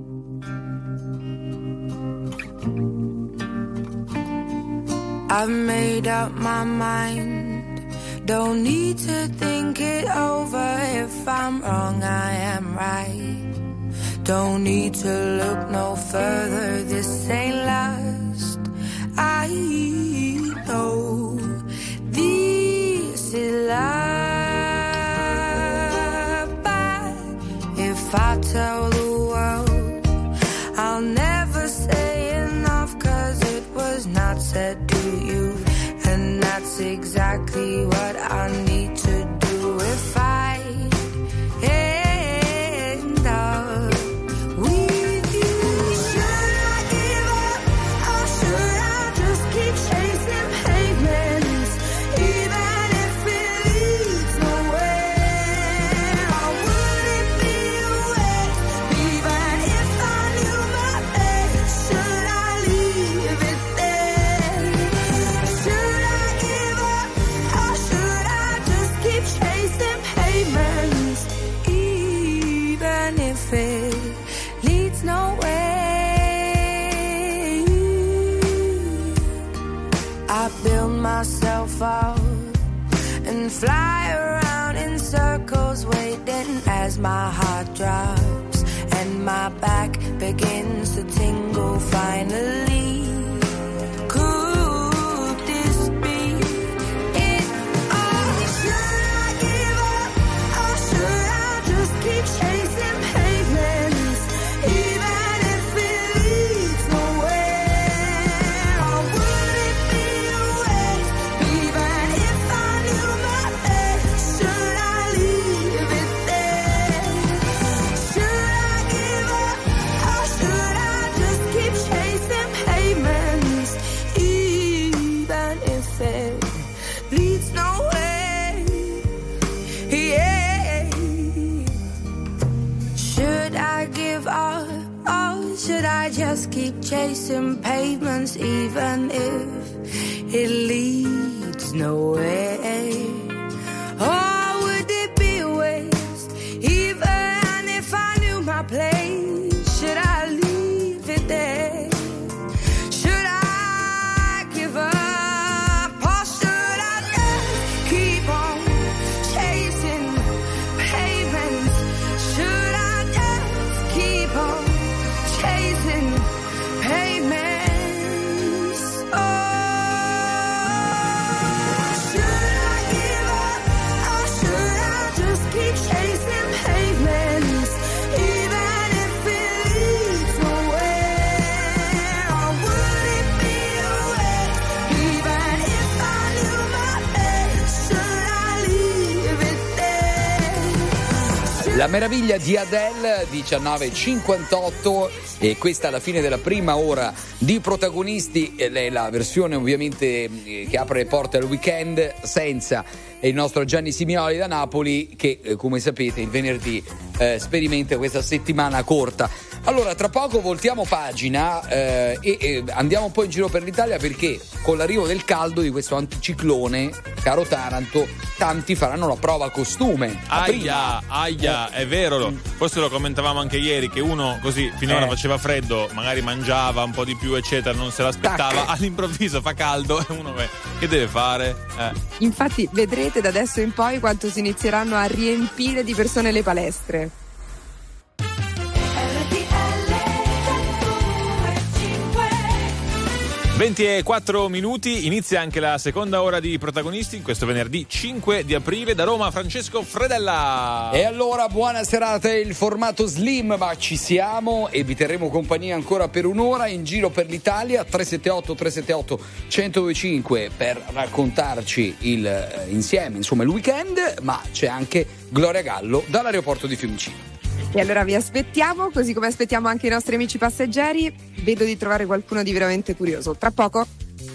I've made up my mind. Don't need to think it over. If I'm wrong, I am right. Don't need to look no further. This ain't last. I know this is love. But if I tell the world, I'll never say enough, 'cause it was not said to you. And that's exactly what I need to do if I end up with you. Should I give up or should I just keep chasing pavements, even if it leads nowhere? Or would it be a waste, even if I knew my fate? Should I leave it there? Should I give up or should I just keep chasing pavements, even if it leads nowhere? I build myself up and fly around in circles, waiting as my heart drops and my back begins to tingle finally. Could this be it? Or should I give up or should I just keep chasing pavements, even if it leads nowhere? Or would it be a waste, even if I knew my fate? Should I just keep chasing pavements, even if it leads nowhere. Or would it be a waste, even if I knew my place? Should I leave it there? Should I give up? Or should I just keep on chasing pavements? Should I just keep on chasing pavements? Oh, should I give up? Or should I just keep chasing pavements, even if it leads nowhere? Or would it be a waste, even if I knew my best? Should I leave it there? La meraviglia di Adele, diciannove e cinquantotto, e questa è la fine della prima ora di Protagonisti. È la versione ovviamente eh, che apre le porte al weekend, senza il nostro Gianni Simioli da Napoli che eh, come sapete il venerdì eh, sperimenta questa settimana corta. Allora tra poco voltiamo pagina eh, e, e andiamo un po' in giro per l'Italia, perché con l'arrivo del caldo di questo anticiclone, caro Taranto, tanti faranno la prova costume. Aia, aia, è vero, forse lo commentavamo anche ieri, che uno così finora Eh. faceva freddo, magari mangiava un po' di più eccetera, non se l'aspettava, all'improvviso fa caldo e uno beh, che deve fare? Eh. Infatti vedrete da adesso in poi quanto si inizieranno a riempire di persone le palestre. ventiquattro minuti, inizia anche la seconda ora di Protagonisti, questo venerdì cinque di aprile. Da Roma Francesco Fredella. E allora buona serata, il formato slim, ma ci siamo e vi terremo compagnia ancora per un'ora in giro per l'Italia. Tre sette otto tre sette otto uno zero due cinque per raccontarci il eh, insieme, insomma il weekend, ma c'è anche Gloria Gallo dall'aeroporto di Fiumicino. E allora vi aspettiamo, così come aspettiamo anche i nostri amici passeggeri. Vedo di trovare qualcuno di veramente curioso. Tra poco.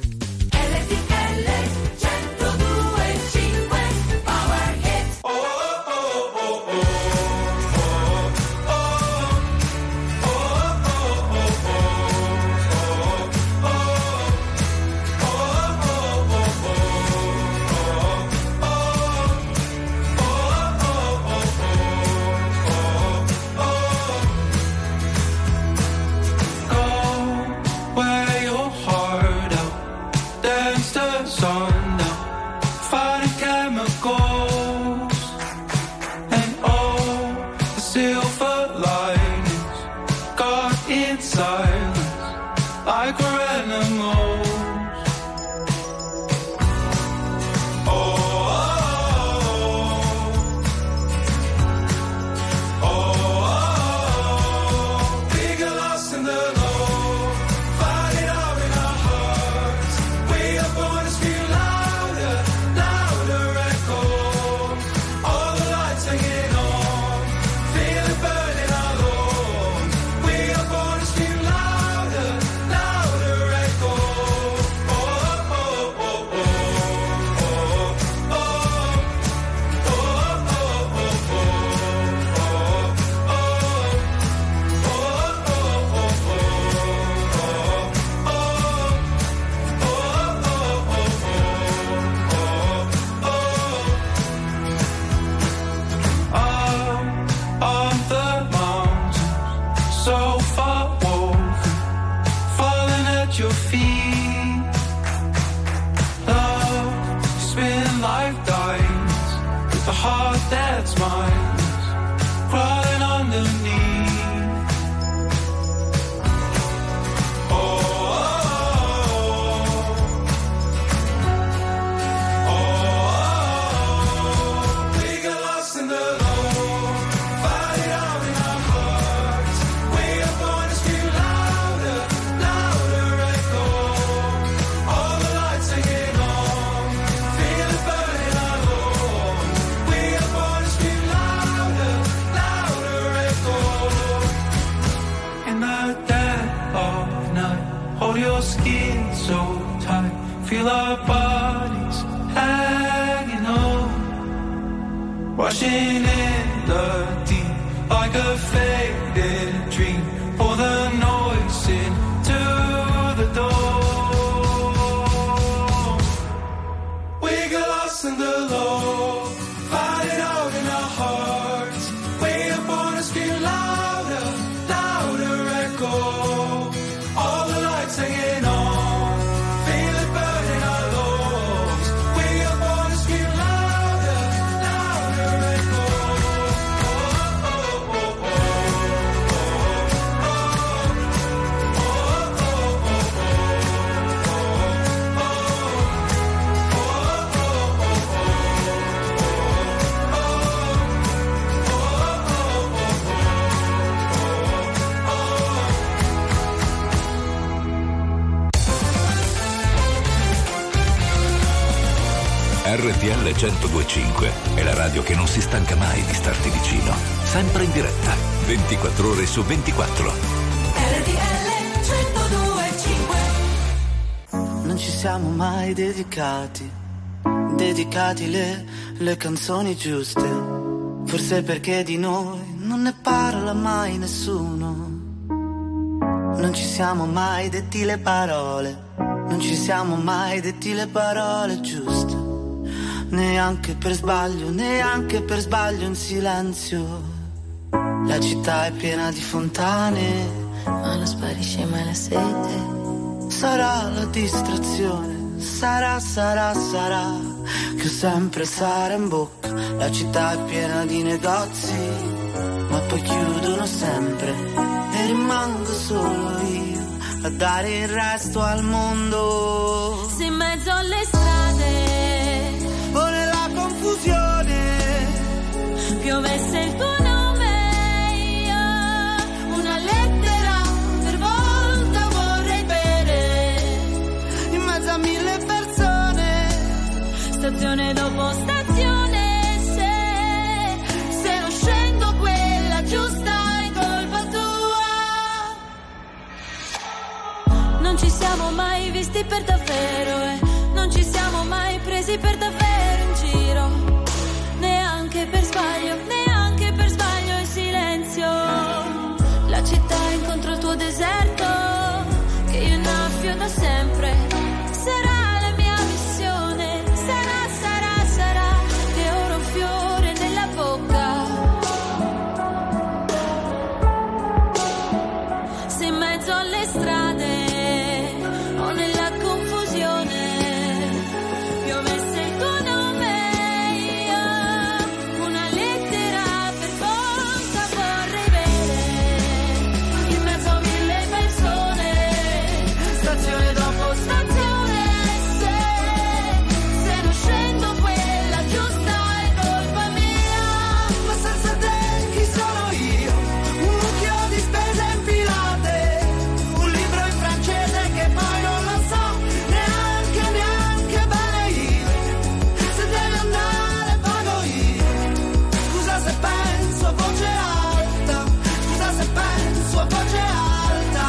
Wear your heart out, dance the sun down, fight the chemicals, and all the silver linings got in silence like we're animals. Oh, oh, oh, oh, oh, we get lost in the low, fighting out in our hearts. We are born to scream louder, louder echoes. All the lights hanging on, feel it burning our lungs. We are born to scream louder, louder echoes. Oh, oh, oh, oh, oh, oh, oh, oh, Up on the mountains, so far woven, falling at your feet. Love, spin like diamonds, with a heart that's mine, crawling underneath. Oh, oh, oh, oh, oh, we got lost in the low, fighting out in our hearts. We are born to scream louder, louder echoes. All the lights hanging on, feel it burning our lungs. We are born to scream louder, louder echoes. R T L centodue e cinque è la radio che non si stanca mai di starti vicino. Sempre in diretta, ventiquattro ore su ventiquattro. R T L centodue e cinque. Non ci siamo mai dedicati, dedicati le, le canzoni giuste. Forse perché di noi non ne parla mai nessuno. Non ci siamo mai detti le parole, non ci siamo mai detti le parole giuste. Neanche per sbaglio, neanche per sbaglio in silenzio. La città è piena di fontane, ma non sparisce mai la sete. Sarà la distrazione, sarà, sarà, sarà, che ho sempre Sara in bocca. La città è piena di negozi, ma poi chiudono sempre e rimango solo io a dare il resto al mondo. Se in mezzo alle strade o nella confusione piovesse il tuo nome, io una lettera per volta vorrei bere. In mezzo a mille persone, stazione dopo stazione, se, se non scendo quella giusta è colpa tua. Non ci siamo mai visti per davvero e non ci siamo mai presi per davvero in giro. Neanche per sbaglio, neanche per sbaglio in silenzio. La città incontra il tuo deserto, che io innaffio da sempre. Sarà la mia missione, sarà, sarà, sarà, che ora ho un fiore nella bocca. Se in mezzo alle strade o nella confusione piovesse il tuo nome, io una lettera per volta vorrei bere. In mezzo a mille persone, stazione dopo stazione, se, se non scendo quella giusta è colpa mia. ma senza te chi sono io? Un mucchio di spese infilate, un libro in francese che poi non lo so neanche, neanche bene io. Se devi andare pago io. Scusa se penso a voce alta, scusa se penso a voce alta.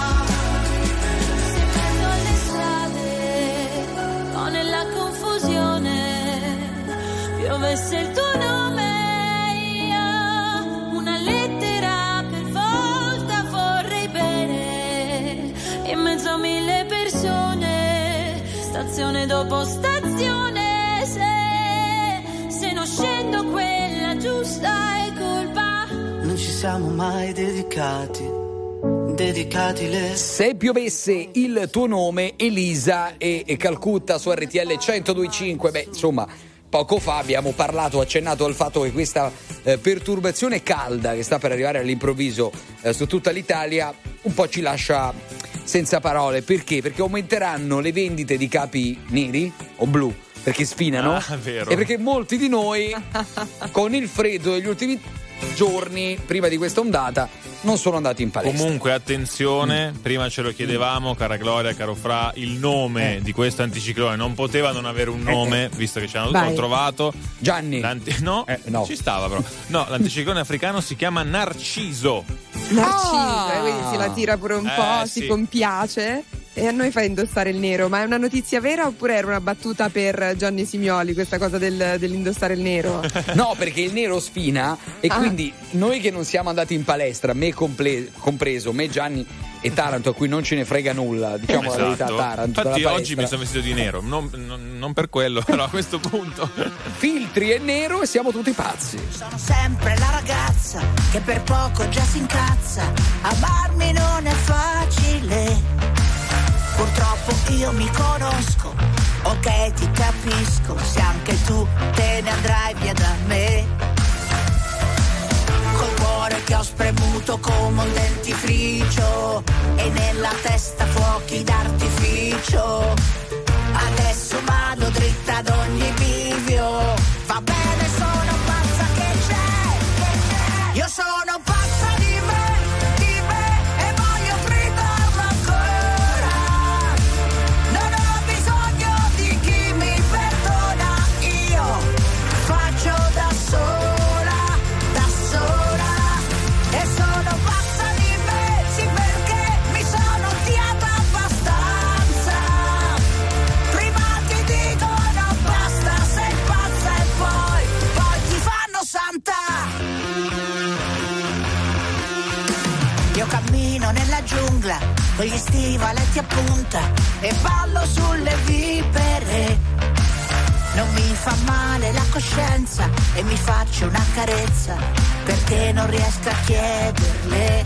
Se in mezzo alle strade o nella confusione piovesse il tuo nome, io una lettera per volta vorrei bere. In mezzo a mille persone, stazione dopo stazione, se, se non scendo quella giusta è colpa. Non ci siamo mai dedicati, dedicati le. Se piovesse il tuo nome, Elisa e, e Calcutta su R T L centodue e cinque. Beh, insomma, poco fa abbiamo parlato, accennato al fatto che questa eh, perturbazione calda che sta per arrivare all'improvviso eh, su tutta l'Italia un po' ci lascia senza parole. Perché? Perché aumenteranno le vendite di capi neri o blu, perché sfinano, Ah, vero. e perché molti di noi con il freddo degli ultimi giorni prima di questa ondata non sono andati in palestra. Comunque attenzione, prima ce lo chiedevamo, cara Gloria, caro Fra, il nome Eh. di questo anticiclone non poteva non avere un nome, visto che ci hanno Vai. ho trovato. Gianni. L'anti- no, Eh, no. ci stava però. No, l'anticiclone africano si chiama Narciso. Narciso, Ah! eh, quindi si la tira pure un Eh, po', sì. si compiace e a noi fa indossare il nero. Ma è una notizia vera oppure era una battuta per Gianni Simioli questa cosa del- dell'indossare il nero? No, perché il nero sfina e Ah. quindi noi che non siamo andati in palestra, me comple- compreso, me Gianni e Taranto, a cui non ce ne frega nulla, diciamo la verità, Esatto. Taranto. Infatti dalla oggi mi palestra. sono vestito di nero, non, non- non per quello, però a questo punto. Filtri e nero e siamo tutti pazzi. Sono sempre la ragazza che per poco già si incazza. Amarmi non è facile. Purtroppo io mi conosco, ok ti capisco. Se anche tu te ne andrai via da me. Col cuore che ho spremuto come un dentifricio e nella testa fuochi d'artificio. Adesso vado dritta ad ogni bivio. Va bene, sono pazza che c'è, che c'è. Io sono pazza di me, di me e voglio gridarlo ancora. Non ho bisogno di chi mi perdona, io Io cammino nella giungla con gli stivaletti a punta e ballo sulle vipere. Non mi fa male la coscienza e mi faccio una carezza perché non riesco a chiederle.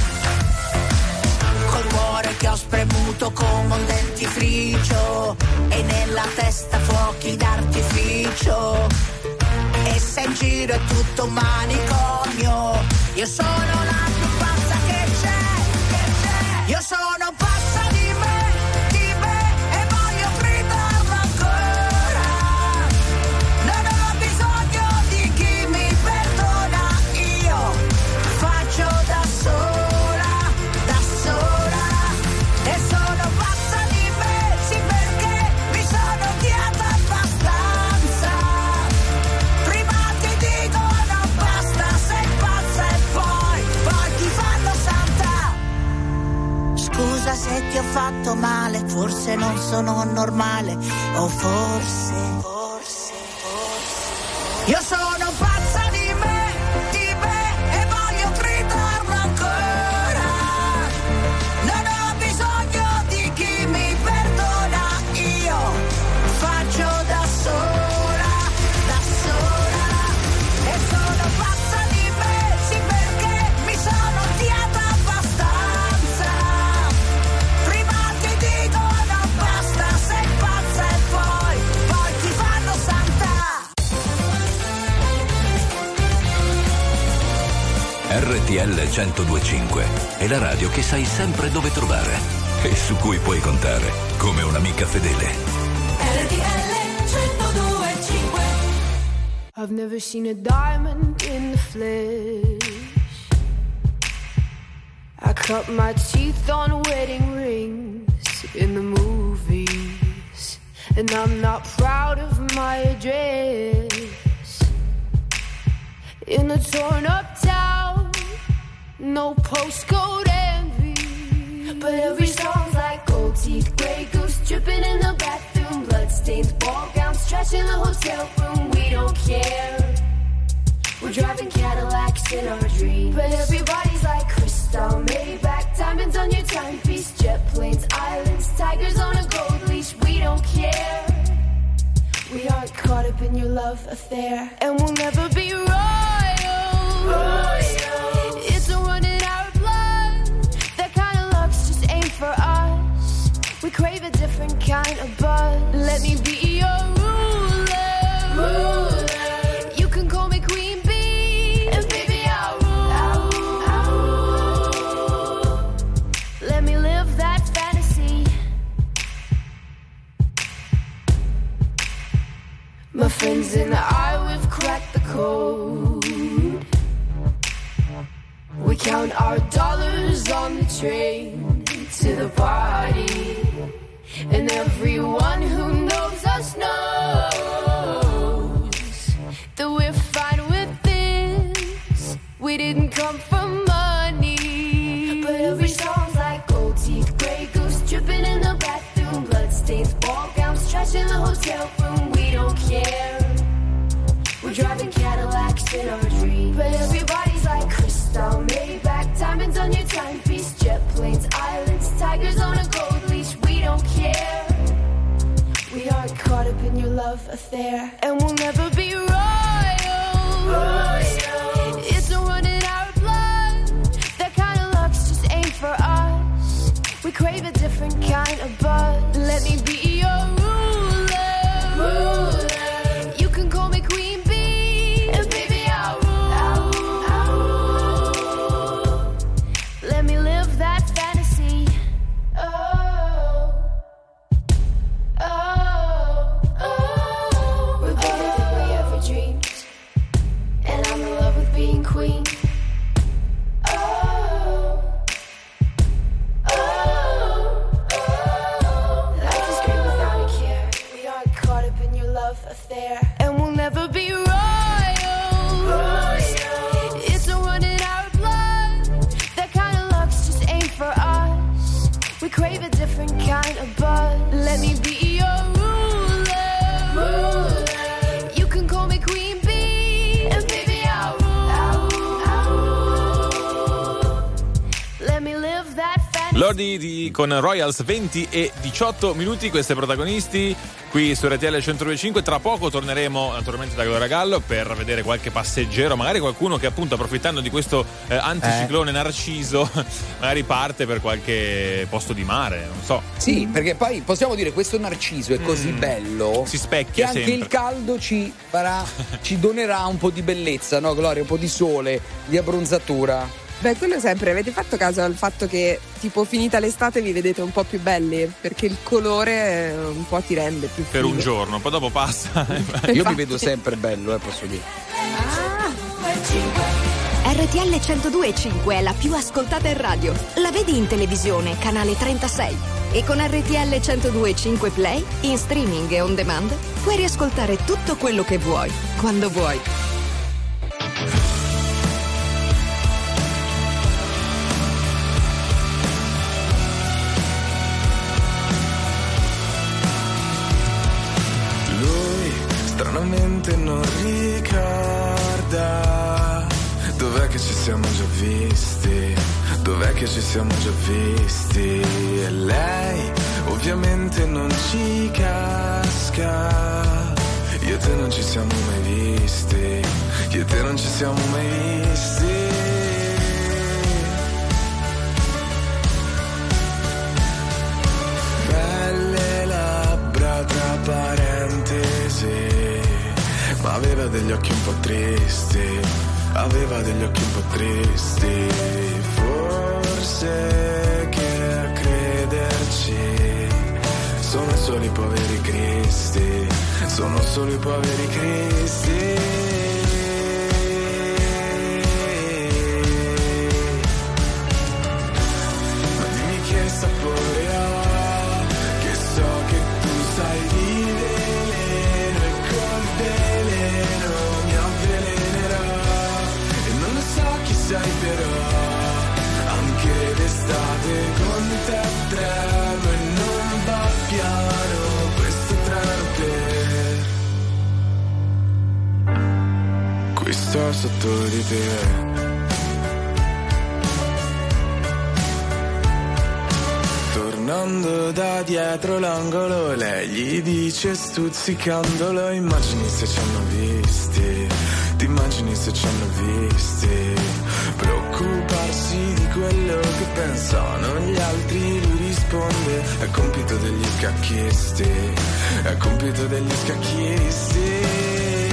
Col cuore che ho spremuto come un dentifricio e nella testa fuochi d'artificio. E se in giro è tutto un manicomio, io sono la più pazza che c'è, che c'è. Io sono pazza di me, di me e voglio gridarlo ancora. Non ho bisogno di chi mi perdona, io faccio da sola, da sola. E sono pazza di me, sì perché mi sono odiata abbastanza. Prima ti dico non basta, sei pazza e poi, poi ti fanno santa. Scusa se ti ho fatto male, forse non sono normale, o forse, forse, forse. Io sono pazza di me, di me e voglio gridarlo ancora. Non ho bisogno di chi mi perdona, io faccio da sola, da sola. E sono pazza di me, sì perché mi sono odiata abbastanza. Prima ti dico non basta, sei pazza e poi, poi ti fanno santa. R T L centodue e cinque è la radio che sai sempre dove trovare e su cui puoi contare come un'amica fedele. R T L centodue e cinque. I've never seen a diamond in the flesh. I cut my teeth on wedding rings in the movies, and I'm not proud of my address. In a torn up town, no postcode envy, but every song's like gold teeth, grey goose dripping in the bathroom, bloodstains, ball gowns, trash in the hotel room. We don't care. We're driving Cadillacs in our dreams, but everybody's like crystal, Maybach, diamonds on your timepiece, jet planes, islands, tigers on a gold leash. We don't care. We aren't caught up in your love affair, and we'll never be royals. Royals. It's a run in our blood. That kind of luck's just ain't for us. We crave a different kind of buzz. Let me be your ruler. Ruler. You can call me Queen Bee, and baby I'll rule. I'll rule. Let me live that fantasy. My friends and I, we've cracked the code. We count our dollars on the train to the party, and everyone who knows us knows that we're fine with this. We didn't come for money, but every song's like gold teeth, grey goose dripping in the bathroom, bloodstains, ball gowns, trash in the hotel room. We don't care. We're driving Cadillacs in our dreams, but everybody's like crystal, Maybach, diamonds on your timepiece, jet planes, islands, tigers on a gold leash. We don't care. We aren't caught up in your love affair, and we'll never be royals. Royals. It's a run in our blood. That kind of luck's just ain't for us. We crave a different kind of buzz. Let me be your ruler. Ruler. You can call me Queen Bee, and baby I'll rule. I'll rule. Let me live that fantasy. Oh, oh, oh. We're better than we ever dreamed, and I'm in love with being queen. Oh, oh, oh. Life is great without a care. We aren't caught up in your love affair, and we'll never be royals. Royals. It's a run in our blood. That kind of luck's just ain't for us. We crave a different kind of buzz. Let me be your ruler. Ruler. You can call me Queen Bee, and baby I'll rule. I'll rule. I'll rule. Lordi di, con Royals venti e diciotto minuti, questi protagonisti qui su R T L centodue e cinque. Tra poco torneremo naturalmente da Gloria Gallo per vedere qualche passeggero, magari qualcuno che appunto approfittando di questo eh, anticiclone eh. Narciso magari parte per qualche posto di mare, non so. Sì, perché poi possiamo dire questo Narciso è così mm. bello, si specchia che anche sempre. Il caldo ci farà, ci donerà un po' di bellezza, no Gloria? Un po' di sole, di abbronzatura. Beh, quello sempre. Avete fatto caso al fatto che tipo finita l'estate vi vedete un po' più belli? Perché il colore un po' ti rende più per figo. un giorno, poi dopo passa. Io mi vedo sempre bello, eh, posso dire. R T L centodue e cinque è la più ascoltata in radio. La vedi in televisione, canale trentasei. E con R T L centodue e cinque Play, in streaming e on demand, puoi riascoltare tutto quello che vuoi, quando vuoi. Stranamente non ricorda dov'è che ci siamo già visti, dov'è che ci siamo già visti. E lei ovviamente non ci casca. Io e te non ci siamo mai visti, io e te non ci siamo mai visti. Belle labbra tra parentesi, ma aveva degli occhi un po' tristi, aveva degli occhi un po' tristi. Forse che a crederci sono solo i poveri cristi, sono solo i poveri cristi. Ma dimmi che sapore ha, che so che tu sai di veleno e col veleno mi avvelenerà. E non lo so chi sei però, anche d'estate con te tremo e non va piano questo treno per... Qui sto sotto di te. Tornando da dietro l'angolo, lei gli dice stuzzicandolo: immagini se ci hanno visti, ti immagini se ci hanno visti. Preoccuparsi di quello che pensano gli altri, lui risponde: è compito degli scacchisti, è compito degli scacchisti.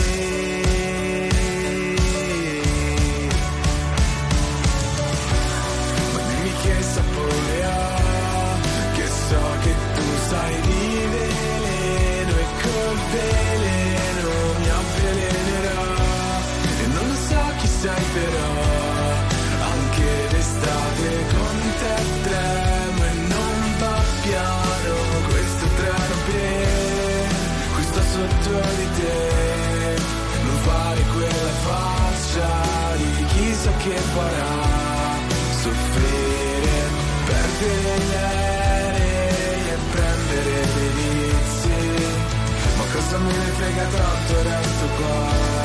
Ma dimmi che sapore ha, che so che tu sai di veleno e col veleno mi avvelenerà. E non lo so chi sei però, anche d'estate con te tremo e non va piano questo treno per... Qui sto sotto di te, non fare quella faccia di chissà che farà soffrire, perdere gli aerei e prendere dei vizi. Ma cosa me ne frega tanto, resto qua.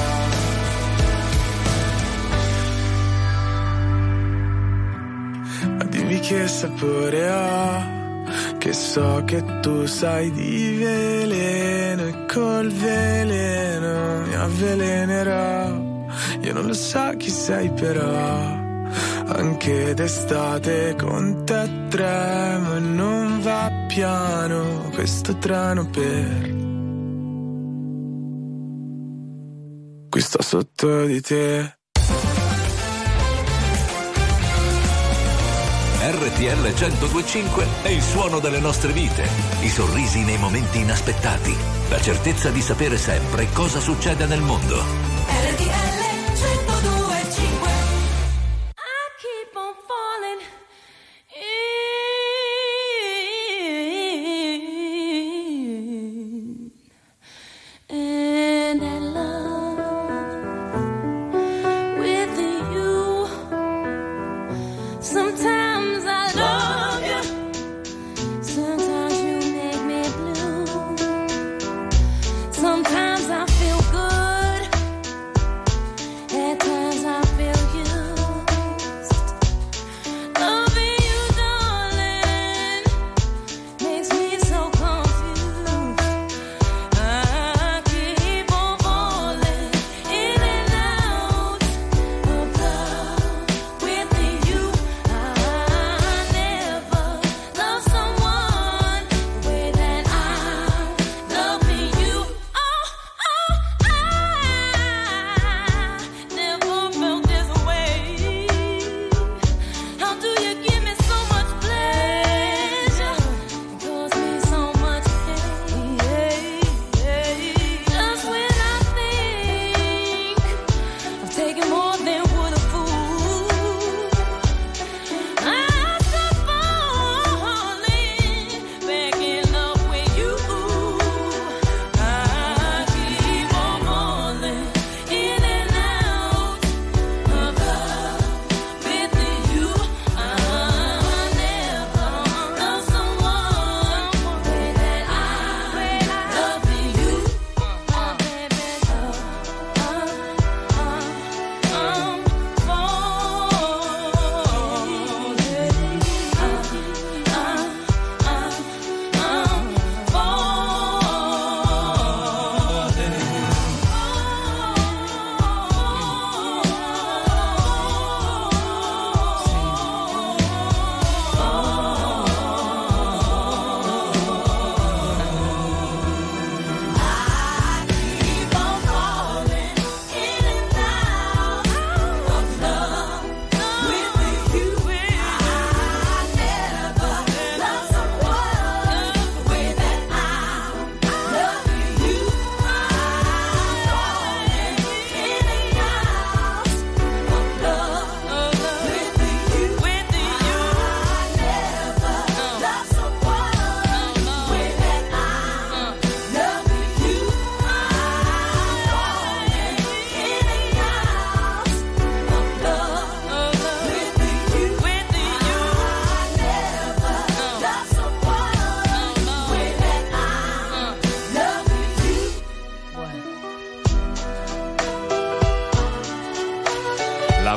Ma dimmi che sapore ha, che so che tu sai di veleno e col veleno mi avvelenerà. Io non lo so chi sei però, anche d'estate con te tremo e non va piano questo treno per... Qui sto sotto di te. R T L centodue e cinque è il suono delle nostre vite, i sorrisi nei momenti inaspettati, la certezza di sapere sempre cosa succede nel mondo. R T L centodue e cinque. I keep on falling in and I love with you. Sometimes I love you, sometimes you make me blue. Sometimes I feel good,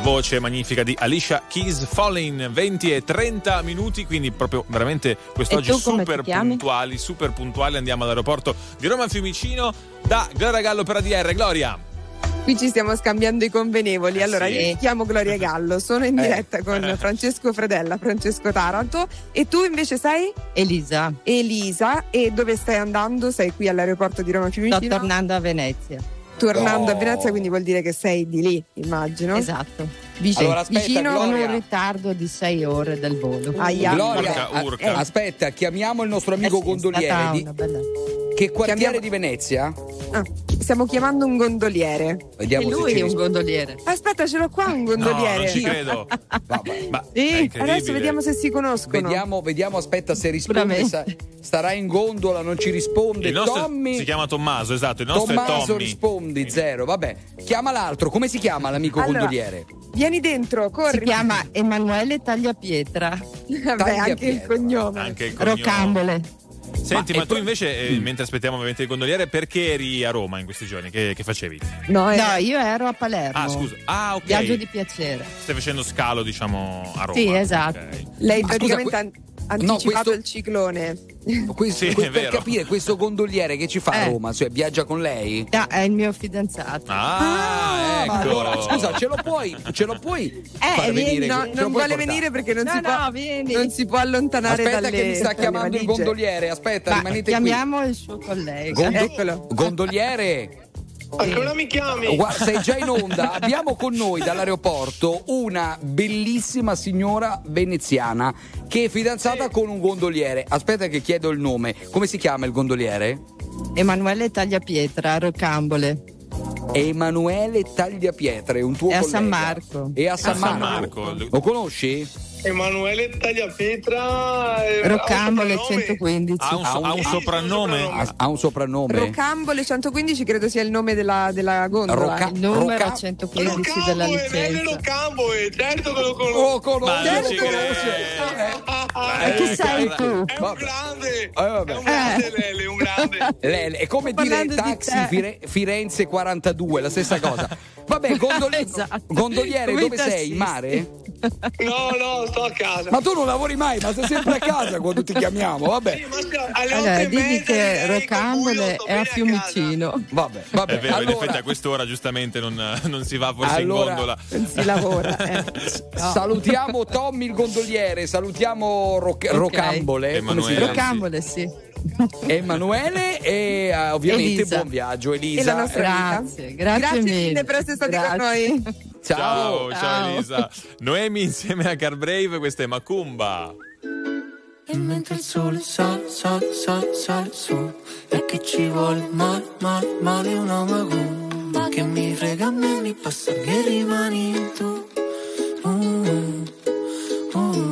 voce magnifica di Alicia Keys, Falling. Venti e trenta minuti, quindi proprio veramente quest'oggi E tu come super ti chiami? puntuali, super puntuali. Andiamo all'aeroporto di Roma Fiumicino da Gloria Gallo per A D R. Gloria. Qui ci stiamo scambiando i convenevoli. Allora, Sì. io mi chiamo Gloria Gallo, sono in Eh. diretta con Francesco Fredella, Francesco Taranto, e tu invece sei? Elisa. Elisa, e dove stai andando? Sei qui all'aeroporto di Roma Fiumicino? Sto tornando a Venezia. Tornando Oh. a Venezia, quindi vuol dire che sei di lì, immagino. Esatto. Vicino, Allora, aspetta, vicino Con Gloria. un ritardo di sei ore del volo. Aia. Gloria, Urca, urca. eh, aspetta, chiamiamo il nostro amico Eh sì, è gondoliere. stata Di... una bella- Che quartiere Chiamiamo- di Venezia? Ah, stiamo chiamando un gondoliere. Vediamo E se lui ci è un risponde. gondoliere. Aspetta, ce l'ho qua un No, gondoliere. non ci credo. Vabbè. Ma Sì, è incredibile. adesso vediamo se si conoscono. Vediamo, vediamo, aspetta se risponde. Sicuramente. sa- starà in gondola, non ci risponde. Il nostro Tommy. si chiama Tommaso, esatto. Il nostro Tommaso è Tommy. rispondi, zero. Vabbè, chiama l'altro. Come si chiama l'amico Allora, gondoliere? Vieni dentro, corri. Si chiama Emanuele Tagliapietra. Vabbè, Taglia anche il Pietro. cognome. Anche il cognome. Rocambole. Senti, Ma- ma, e tu poi- invece, eh, mentre aspettiamo ovviamente il gondoliere, perché eri a Roma in questi giorni? Che, che facevi? No, eh, No, io ero a Palermo. Ah, scusa. Ah, ok. Viaggio di piacere. Stai facendo scalo, diciamo, a Roma. Sì, esatto. Ok. lei Ma praticamente scusa, ha anticipato no, questo- il ciclone. Questo, Sì, que- è per vero. capire, questo gondoliere che ci fa a Eh. Roma? Cioè, viaggia con lei? No, è il mio fidanzato. Ah, ecco. Ma allora, scusa, ce lo puoi, ce lo puoi far Eh, vieni, venire? No, ce lo non puoi vuole portare? venire perché non, No, si, no, può, vieni. non si può allontanare Aspetta dalle che mi sta dalle chiamando il valigie. gondoliere, aspetta, Ma rimanete chiamiamo il suo collega. qui. Gondo- Eccolo. Gondoliere, Ancora mi chiami? guarda, sei già in onda. Abbiamo con noi dall'aeroporto una bellissima signora veneziana che è fidanzata con un gondoliere. Aspetta che chiedo il nome. Come si chiama il gondoliere? Emanuele Tagliapietra, Rocambole. Emanuele Tagliapietre, un tuo È a collega. San Marco. E a San, A San Marco. Marco. Lo conosci? Emanuele Tagliapietra. eh, Rocambole ha un soprannome? centoquindici. Ha un, so- ha un Ah, soprannome? Ha, ha un soprannome? Rocambole centoquindici credo sia il nome della, della gondola. Roca- Il numero Roca- centoquindici della Rocambole, Nelle licenza. Rocambole, certo che lo conosco. Oh, conosce, Ma non lo ci conosce. credo. E chi sei tu? È un Vabbè. grande, Eh, vabbè. è un grande Lele, un grande. Lele, è come Sto dire parlando di taxi te. Fire- Firenze quarantadue, la stessa cosa. Vabbè, gondoli- Esatto. gondoliere, Come i dove sei? In tassisti. mare? No, no, sto a casa. Ma tu non lavori mai, ma sei sempre a casa quando ti chiamiamo, vabbè. Sì, ma sta- alle Allora, otto e digli mezza che direi col buio, Rocambole sto è a bene Fiumicino. Vabbè, vabbè. È vero, in allora, effetti a quest'ora giustamente non, non si va forse Allora- in gondola. Non si lavora. eh. No. salutiamo Tommy il gondoliere, salutiamo Roc- Ok. Rocambole, come si Emanuele. chiama? Rocambole, sì. Emanuele e eh, ovviamente Elisa. buon viaggio E Elisa. la nostra Grazie, amica. grazie Grazie mille. mille per essere stati Grazie. con noi. Ciao. Ciao, ciao Ciao. Elisa. Noemi insieme a Carbrave, questa è Macumba. E mentre il sole sale, sale, sale, sale su, e che ci vuole male, male, male una macumba, che mi frega a me, mi passa che rimani tu. Uh, uh.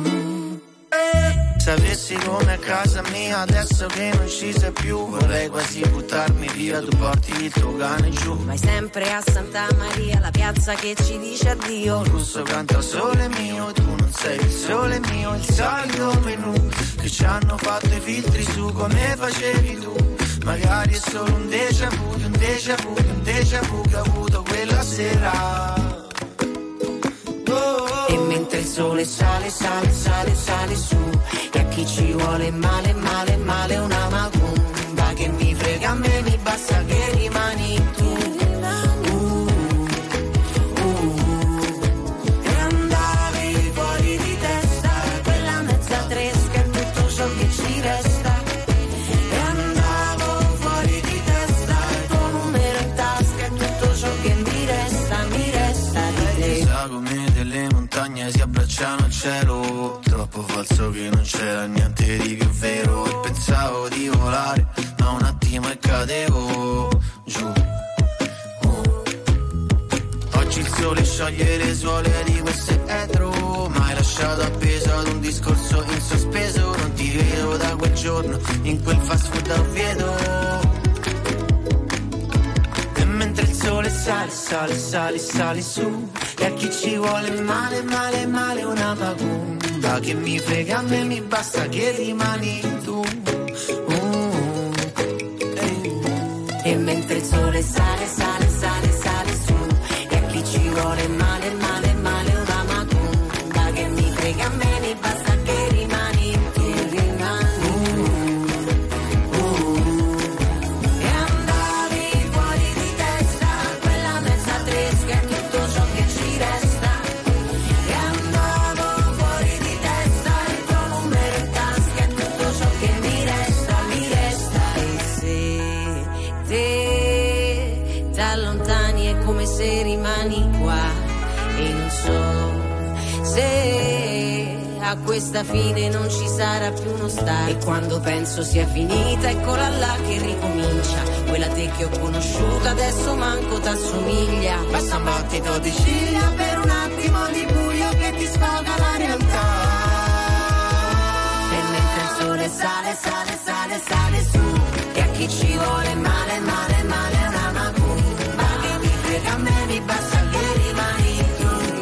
Sapessi come a casa mia adesso che non ci sei più, vorrei quasi buttarmi via, tu porti il tuo cane giù. Vai sempre a Santa Maria, la piazza che ci dice addio. Il russo canta sole mio, tu non sei il sole mio, il solito menù che ci hanno fatto i filtri su come facevi tu. Magari è solo un déjà vu, un déjà vu, un déjà vu che ho avuto quella sera. E mentre il sole sale, sale, sale, sale su, e a chi ci vuole male, male, male una macumba, che mi frega a me, mi basta che rimani tu. Uh, uh, e andavi fuori di testa, quella mezza tresca è tutto ciò che ci resta. E andavo fuori di testa, il tuo numero in tasca è tutto ciò che mi resta, mi resta di te. Sagome delle montagne si abbracciano al cielo, troppo falso che non c'era niente di più vero. E pensavo di volare, ma un attimo e cadevo giù. Oh. Oggi il sole scioglie le suole di queste etro, ma hai lasciato appeso ad un discorso in sospeso. Non ti vedo da quel giorno in quel fast food a Oviedo. E mentre il sole sale, sale, sale, sale su, e a chi ci vuole male, male, male una macumba, che mi frega a me, mi basta che rimani tu. Uh, eh. E mentre il sole sale, sale, sale, sale su, e a chi ci vuole male, male, male a questa fine non ci sarà più uno start. E quando penso sia finita, eccola là che ricomincia. Quella te che ho conosciuto adesso manco t'assomiglia. Basta un battito di ciglia per un attimo di buio che ti sfoga la realtà. E mentre il sole sale, sale, sale, sale su, e a chi ci vuole male, male, male è una macumba. Che mi frega a me, mi basta che rimani tu.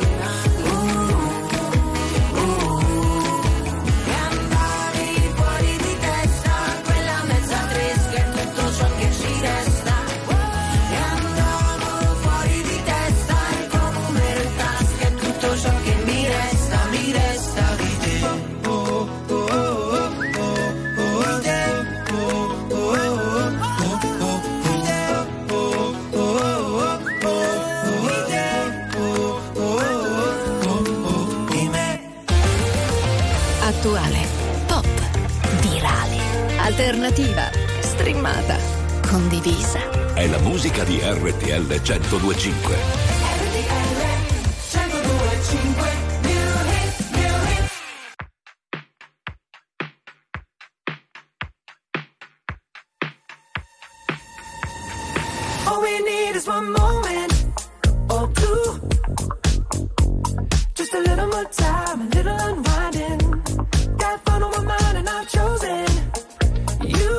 Uh, uh, e andavi fuori di testa, quella mezza tresca è tutto ciò che ci resta. E andavo fuori di testa, il comune in tasca è tutto ciò che mi resta, mi resta di te. Oh, oh, oh, oh, oh, te. Oh, oh, Attuale, pop, virale, alternativa, streamata, condivisa. È la musica di R T L centodue e cinque. centodue e cinque New Hit, New Hit. All we need is one moment or two. Just a little more time, a little unwinding. Got fun on my mind and I've chosen you.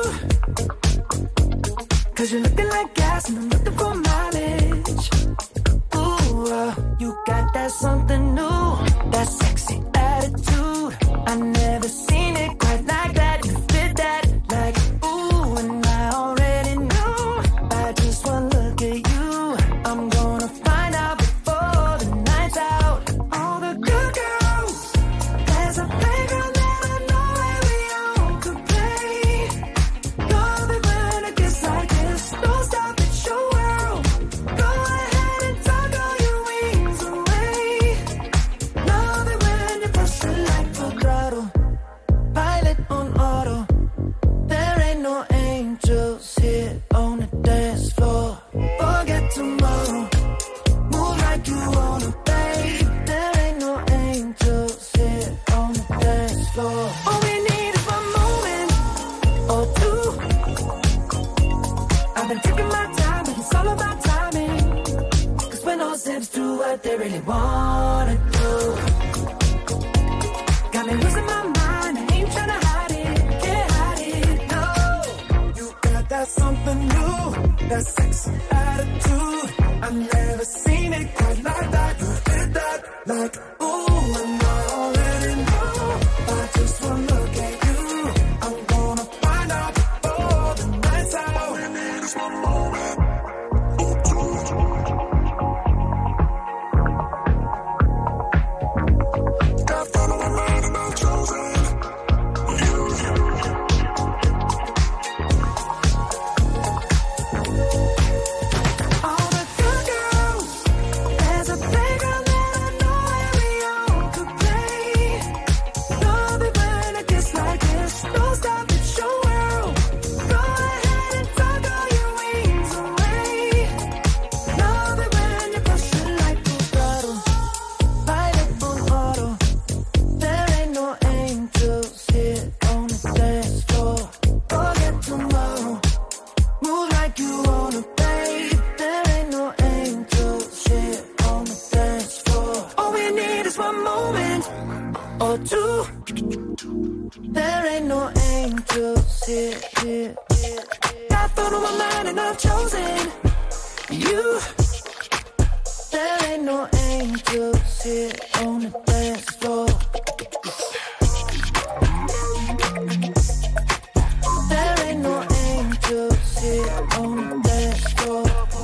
Cause you're looking like gas and I'm looking for mileage. Ooh, uh, you got that something new, that sexy attitude. I never seen it quite like that. You fit that like ooh, and I already knew by just one look at you. I'm gonna find out before the night's out. All the good girls, there's a playground that I know where we all could play. Love it when it gets like this. Don't stop, it's your world. Go ahead and tuck all your wings away. Love it when you push it like a throttle. Pilot on auto. There ain't no angels here on the dance floor. Forget tomorrow. Move like you wanna, babe. There ain't no angels here on the dance floor. All we need is one moment or two. I've been taking my time, but it's all about timing. Cause when those hips do what they really wanna do, got me losing my mind, I ain't tryna hide it, can't hide it, no. You got that something new, that sexy attitude. I've never seen it quite like that. You did that like ooh, and I already know. I just wanna look at you. I'm gonna find out before the night's out. All we need is one moment or two. Got fun on my mind and I've chosen you. All the good girls, there's a playground that I know where we all could play. Love it when it gets like this. Don't stop, it's your world. Go ahead and tuck all your wings away. Love it when you push it like a throttle. Pilot on auto. There ain't no angels here on the dance floor. Forget tomorrow. Move like you wanna, babe. There ain't no angels here on the dance floor. All we need is one moment or two. There ain't no angels here, here, here. Got fun on my mind and I've chosen you. There ain't no angels here on the dance floor. There ain't no angels here on the dance floor.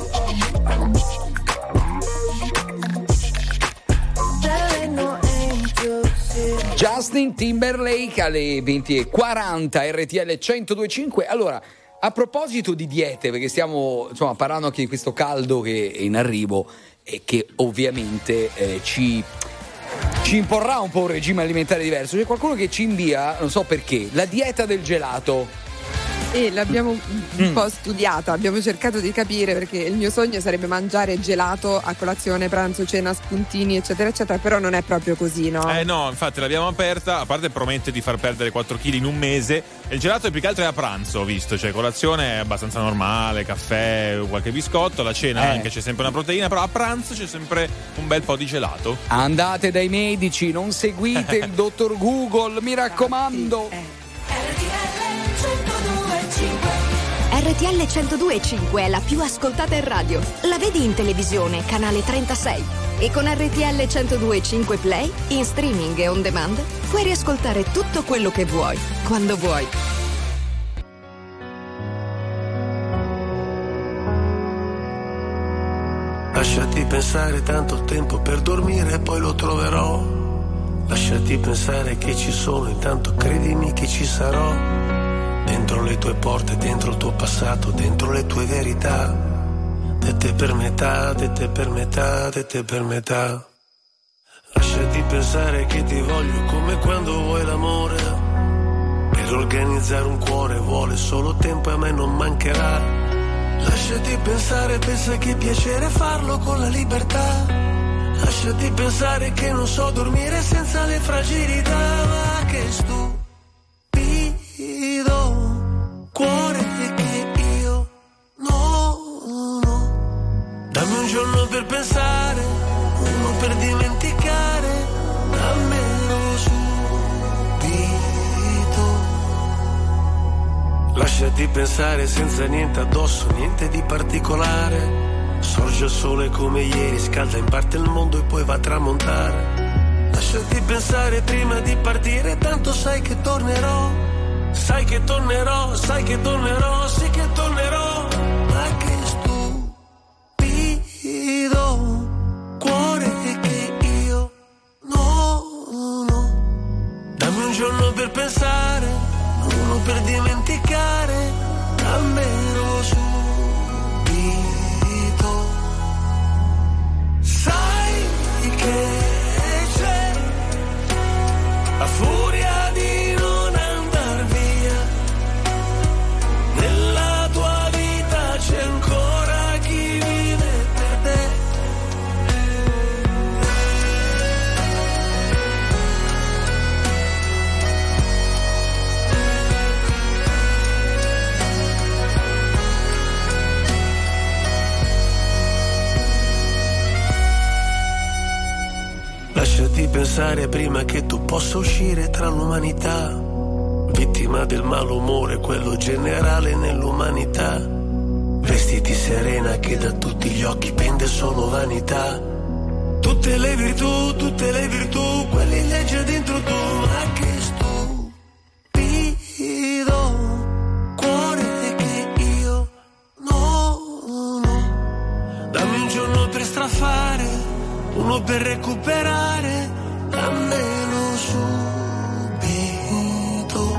There ain't no angels here. Justin Timberlake alle venti e quaranta, R T L centodue e cinque. Allora, a proposito di diete, perché stiamo insomma parlando anche di questo caldo che è in arrivo e che ovviamente eh, ci ci imporrà un po' un regime alimentare diverso. C'è qualcuno che ci invia, non so perché, la dieta del gelato. E l'abbiamo un po' studiata, abbiamo cercato di capire, perché il mio sogno sarebbe mangiare gelato a colazione, pranzo, cena, spuntini, eccetera, eccetera, però non è proprio così, no? Eh no, infatti l'abbiamo aperta, a parte promette di far perdere quattro chili in un mese, e il gelato è più che altro è a pranzo, ho visto, cioè colazione è abbastanza normale, caffè, qualche biscotto, la cena Eh. anche c'è sempre una proteina, però a pranzo c'è sempre un bel po' di gelato. Andate dai medici, non seguite il dottor Google, mi raccomando. R T L centodue e cinque è la più ascoltata in radio. La vedi in televisione, canale trentasei. E con R T L centodue e cinque Play, in streaming e on demand, puoi riascoltare tutto quello che vuoi, quando vuoi. Lasciati pensare, tanto tempo per dormire e poi lo troverò. Lasciati pensare che ci sono, intanto credimi che ci sarò. Dentro le tue porte, dentro il tuo passato, dentro le tue verità. Dette per metà, dette per metà, dette per metà. Lasciati pensare che ti voglio come quando vuoi l'amore. Per organizzare un cuore vuole solo tempo e a me non mancherà. Lasciati pensare, pensa che piacere farlo con la libertà. Lasciati pensare che non so dormire senza le fragilità. Ma che stupido cuore che io no, no. Dammi un giorno per pensare, uno per dimenticare, dammelo subito. Lasciati pensare senza niente addosso, niente di particolare. Sorge il sole come ieri, scalda in parte il mondo e poi va a tramontare. Lasciati pensare prima di partire, tanto sai che tornerò. Sai che tornerò, sai che tornerò, sì che tornerò. Ma che stupido cuore che io no, no. Dammi un giorno per pensare, uno per dimenticare, dammelo subito. Sai che c'è la furia di non andar via. Nella tua vita c'è ancora chi vive per te. Lasciati pensare prima che tu possa uscire tra l'umanità. Vittima del malumore, quello generale nell'umanità. Vestiti serena che da tutti gli occhi pende solo vanità. Tutte le virtù, tutte le virtù, quelli legge dentro tu. Ma che stupido cuore che io no, no. Dammi un giorno per strafare, uno per recuperare, dammelo subito.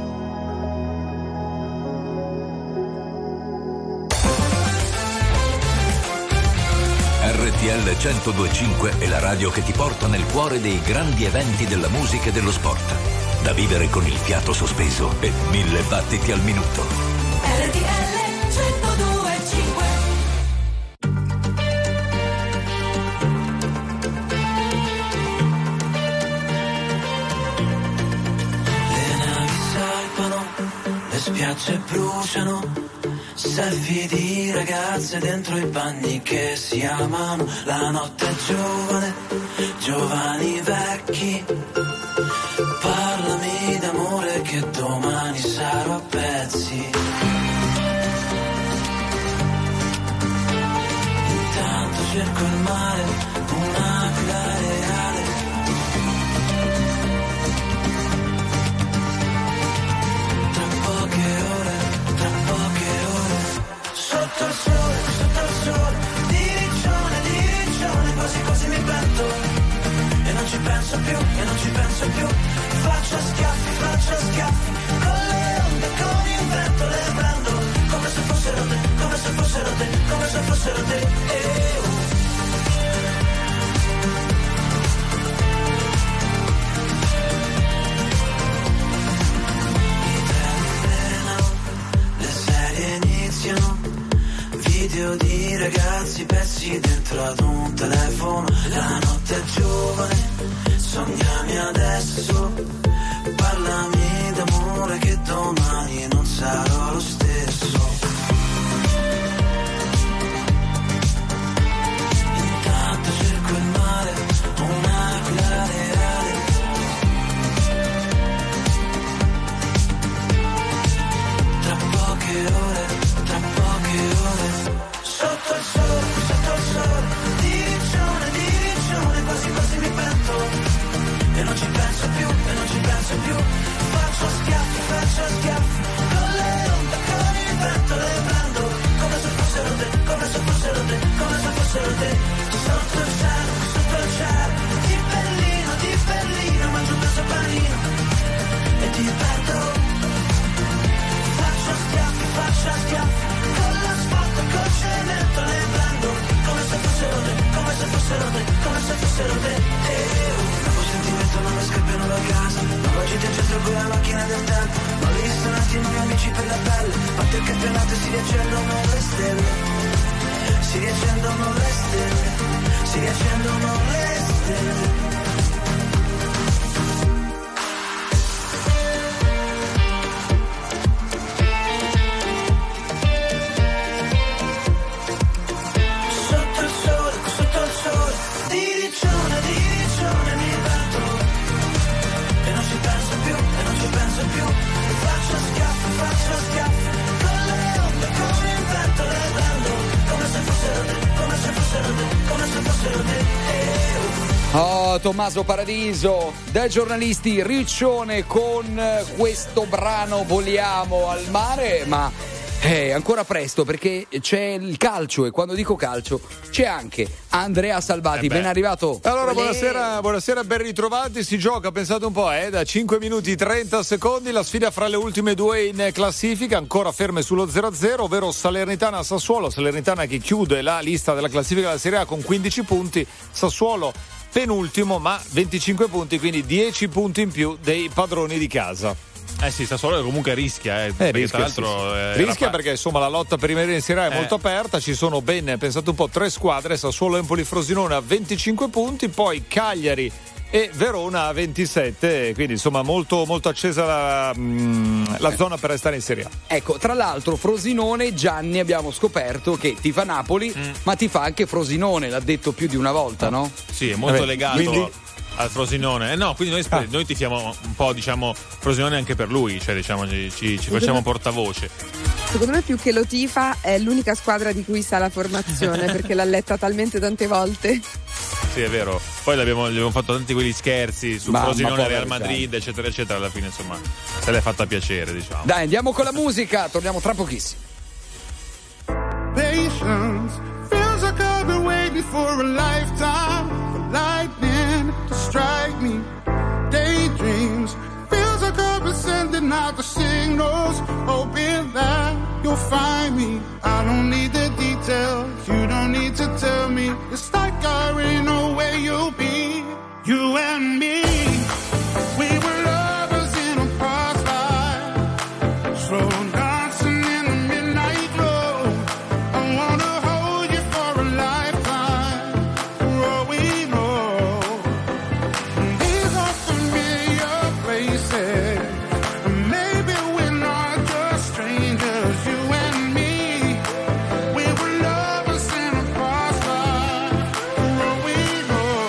R T L centodue e cinque è la radio che ti porta nel cuore dei grandi eventi della musica e dello sport. Da vivere con il fiato sospeso e mille battiti al minuto. R T L centodue e cinque. Le navi salpano, le spiagge bruciano, selfie di ragazze dentro i bagni che si amano. La notte è giovane, giovani vecchi. Parlami d'amore che domani sarò a pezzi. Intanto cerco il mare, un'aquila reale. Tra poche ore, tra poche ore, sotto il sole, sotto il sole, di riccione, di riccione, quasi quasi mi petto. E non ci penso più, e non ci penso più. Faccio schiaffi, faccio schiaffi, con le onde, con il vento le prendo, come se fossero te, come se fossero te, come se fossero te. Eh, oh. I treni frenano, sognami adesso, parlami d'amore che domani non sarò lo stesso. Intanto cerco il mare, un'aquila reale. Tra poche ore, tra poche ore, sotto il sole, sotto il sole, diricione, diricione, quasi quasi mi pento. E non ci penso più, e non ci penso più. Faccio schiaffi, faccio schiaffi, con le onde, con il vento le prendo, come se fossero te, come se fossero te, come se fossero te. Sotto il cielo, sotto il cielo, di Berlino, di Berlino, mangio un pezzo panino e ti perdo. Faccio schiaffi, faccio schiaffi, con l'asfalto, col cemento le prendo, come se fossero te, come se fossero te, come se fossero te. E nuovo sentimento, non mi scappiano da casa, nuova gita in centro con la macchina del tempo, nuovi ristoranti, nuovi amici per la pelle, batte il campionato e si riaccendono le stelle, si riaccendono le stelle, si riaccendono le stelle. Diricione, diricione, mi batto e non ci penso più, e non ci penso più. Faccio schiaffi, faccio schiaffi, con le onde, con il vento le prendo, come se fossero te, come se fossero te, come se fossero te. Eh, Oh, Tommaso Paradiso, dai giornalisti, Riccione con questo brano Voliamo al mare, ma è ancora presto perché c'è il calcio e quando dico calcio c'è anche Andrea Salvati, Eh ben arrivato. Allora, Olè. buonasera, buonasera, ben ritrovati. Si gioca, pensate un po', eh, da cinque minuti e trenta secondi la sfida fra le ultime due in classifica, ancora ferme sullo zero a zero, ovvero Salernitana Sassuolo. Salernitana che chiude la lista della classifica della Serie A con quindici punti, Sassuolo penultimo ma venticinque punti, quindi dieci punti in più dei padroni di casa. Eh sì, Sassuolo comunque rischia, eh, Eh, perché rischia, tra l'altro sì, sì. eh, rischia era- perché insomma la lotta per i rimanere in Serie A è Eh. molto aperta, ci sono ben, pensate un po', tre squadre, Sassuolo, Empoli, Frosinone a venticinque punti, poi Cagliari e Verona a ventisette, quindi insomma molto, molto accesa la, mh, la zona per restare in Serie A. Ecco, tra l'altro Frosinone, Gianni, abbiamo scoperto che ti fa Napoli, ma ti fa anche Frosinone, l'ha detto più di una volta, no? Sì, è molto Vabbè, legato quindi- al Frosinone. Eh no, quindi noi, Ah. noi tifiamo un po', diciamo, Frosinone anche per lui, cioè diciamo ci, ci- ci facciamo portavoce. Secondo me più che lo tifa è l'unica squadra di cui sa la formazione perché l'ha letta talmente tante volte. Sì, è vero. Poi l'abbiamo, gli abbiamo fatto tanti quegli scherzi su Mamma, Frosinone, povero Real Madrid, eccetera, eccetera. Alla fine, insomma, se l'è fatta piacere, diciamo. Dai, andiamo con la musica, torniamo tra pochissimo. Patience feels like I've been waiting for a lifetime for lightning to strike me. Daydreams feels like I've been sending out the signals, hoping that you'll find me. I don't need the details, you don't need to tell me. It's like I already know where you'll be. You and me, we were lovers in a past life, slow dancing in the midnight glow. I wanna hold you for a lifetime, for all we know. These are familiar places, and maybe we're not just strangers. You and me, we were lovers in a past life, for all we know.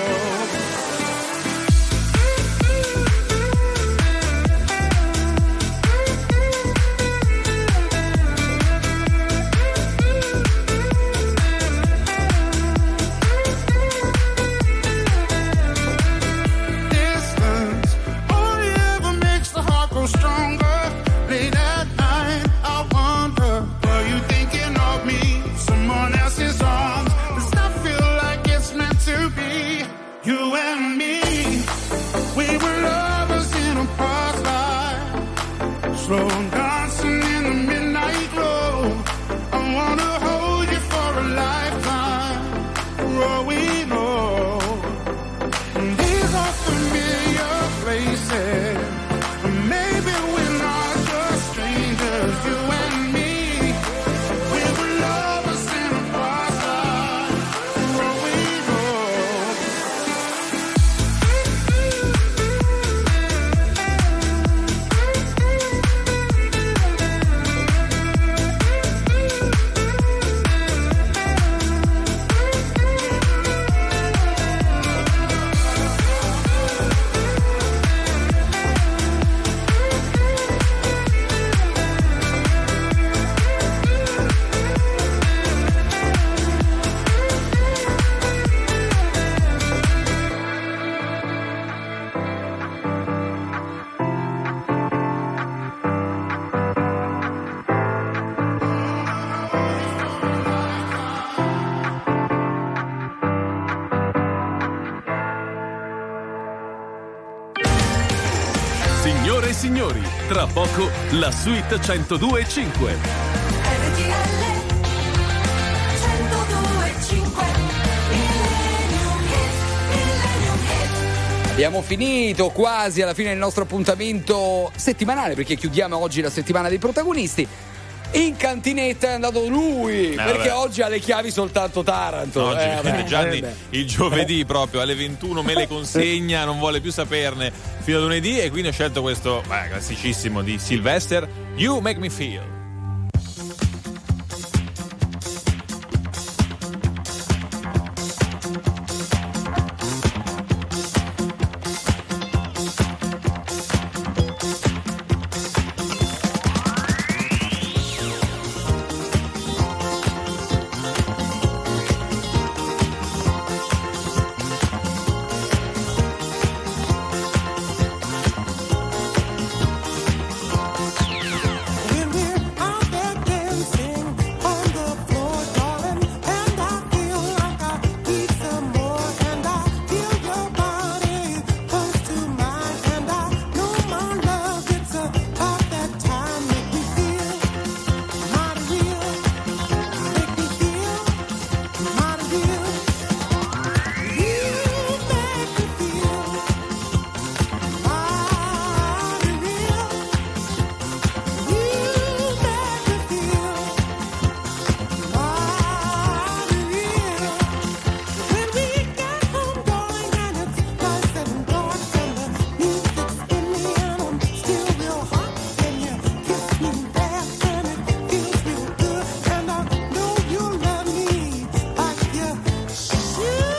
Distance only ever makes the heart grow stronger. Late at night, I wonder, are you thinking of me? Someone else's arms. Does that feel like it's meant to be? You and me, we were lovers in a past life, slow dancing in the midnight glow. I wanna hold you for a lifetime, for all we know. These are familiar places, and maybe we're not just strangers. You and me, we were lovers in a past life, for all we know. Signore e signori, tra poco la suite centodue e cinque. R T L centodue e cinque. Millennium Hits, Millennium Hits. Abbiamo finito quasi alla fine del nostro appuntamento settimanale, perché chiudiamo oggi la settimana dei protagonisti. In cantinetta è andato lui, Eh, perché vabbè. oggi ha le chiavi soltanto Taranto. Oggi Eh, vabbè. Gianni Eh, beh. il giovedì proprio alle ventuno me le consegna, non vuole più saperne fino a lunedì, e quindi ho scelto questo beh, classicissimo di Sylvester, You Make Me Feel. When we're out there dancing on the floor, darling, and I feel like I need some more, and I feel your body close to mine, and I know my love, it's about that time. Make me feel mighty real, make me feel mighty real. You make me feel mighty real. You make me feel mighty real. When we get home, darling, and it's nice and dark, and the music's in me, and I'm still real hot, and you kiss me back, and it feels real good, and I know you love me like you should.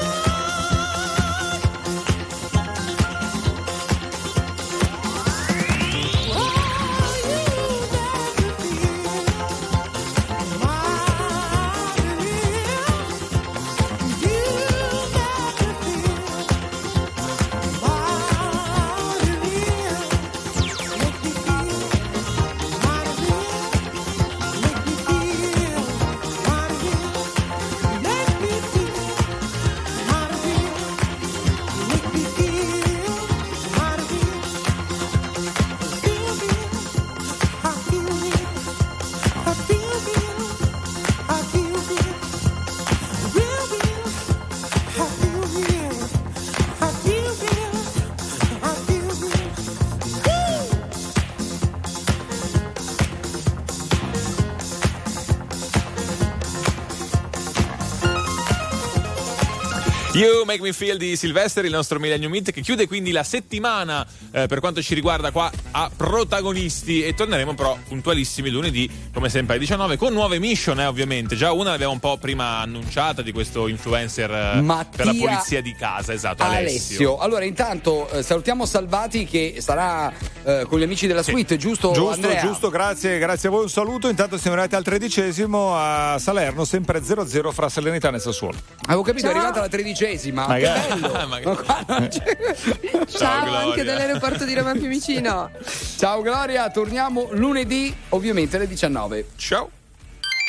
You Make Me Feel di Sylvester, il nostro Millennium Hit, che chiude quindi la settimana eh, per quanto ci riguarda qua a protagonisti, e torneremo però puntualissimi lunedì come sempre alle diciannove con nuove mission, eh, ovviamente. Già una l'abbiamo un po' prima annunciata, di questo influencer eh, Mattia per la pulizia di casa, esatto, Alessio. Alessio. Allora, intanto eh, salutiamo Salvati, che sarà eh, con gli amici della suite, giusto, Giusto, Andrea? giusto, grazie, grazie a voi, un saluto. Intanto siamo arrivati al tredicesimo a Salerno, sempre zero a zero fra Salernitana e Sassuolo. Avevo capito, Ciao. è arrivata la tredicesima. Magari. Che bello. Magari. Ma qua non c'è- Ciao, Gloria. anche dall'aeroporto di Roma Fiumicino. Ciao Gloria, torniamo lunedì ovviamente alle diciannove. Ciao.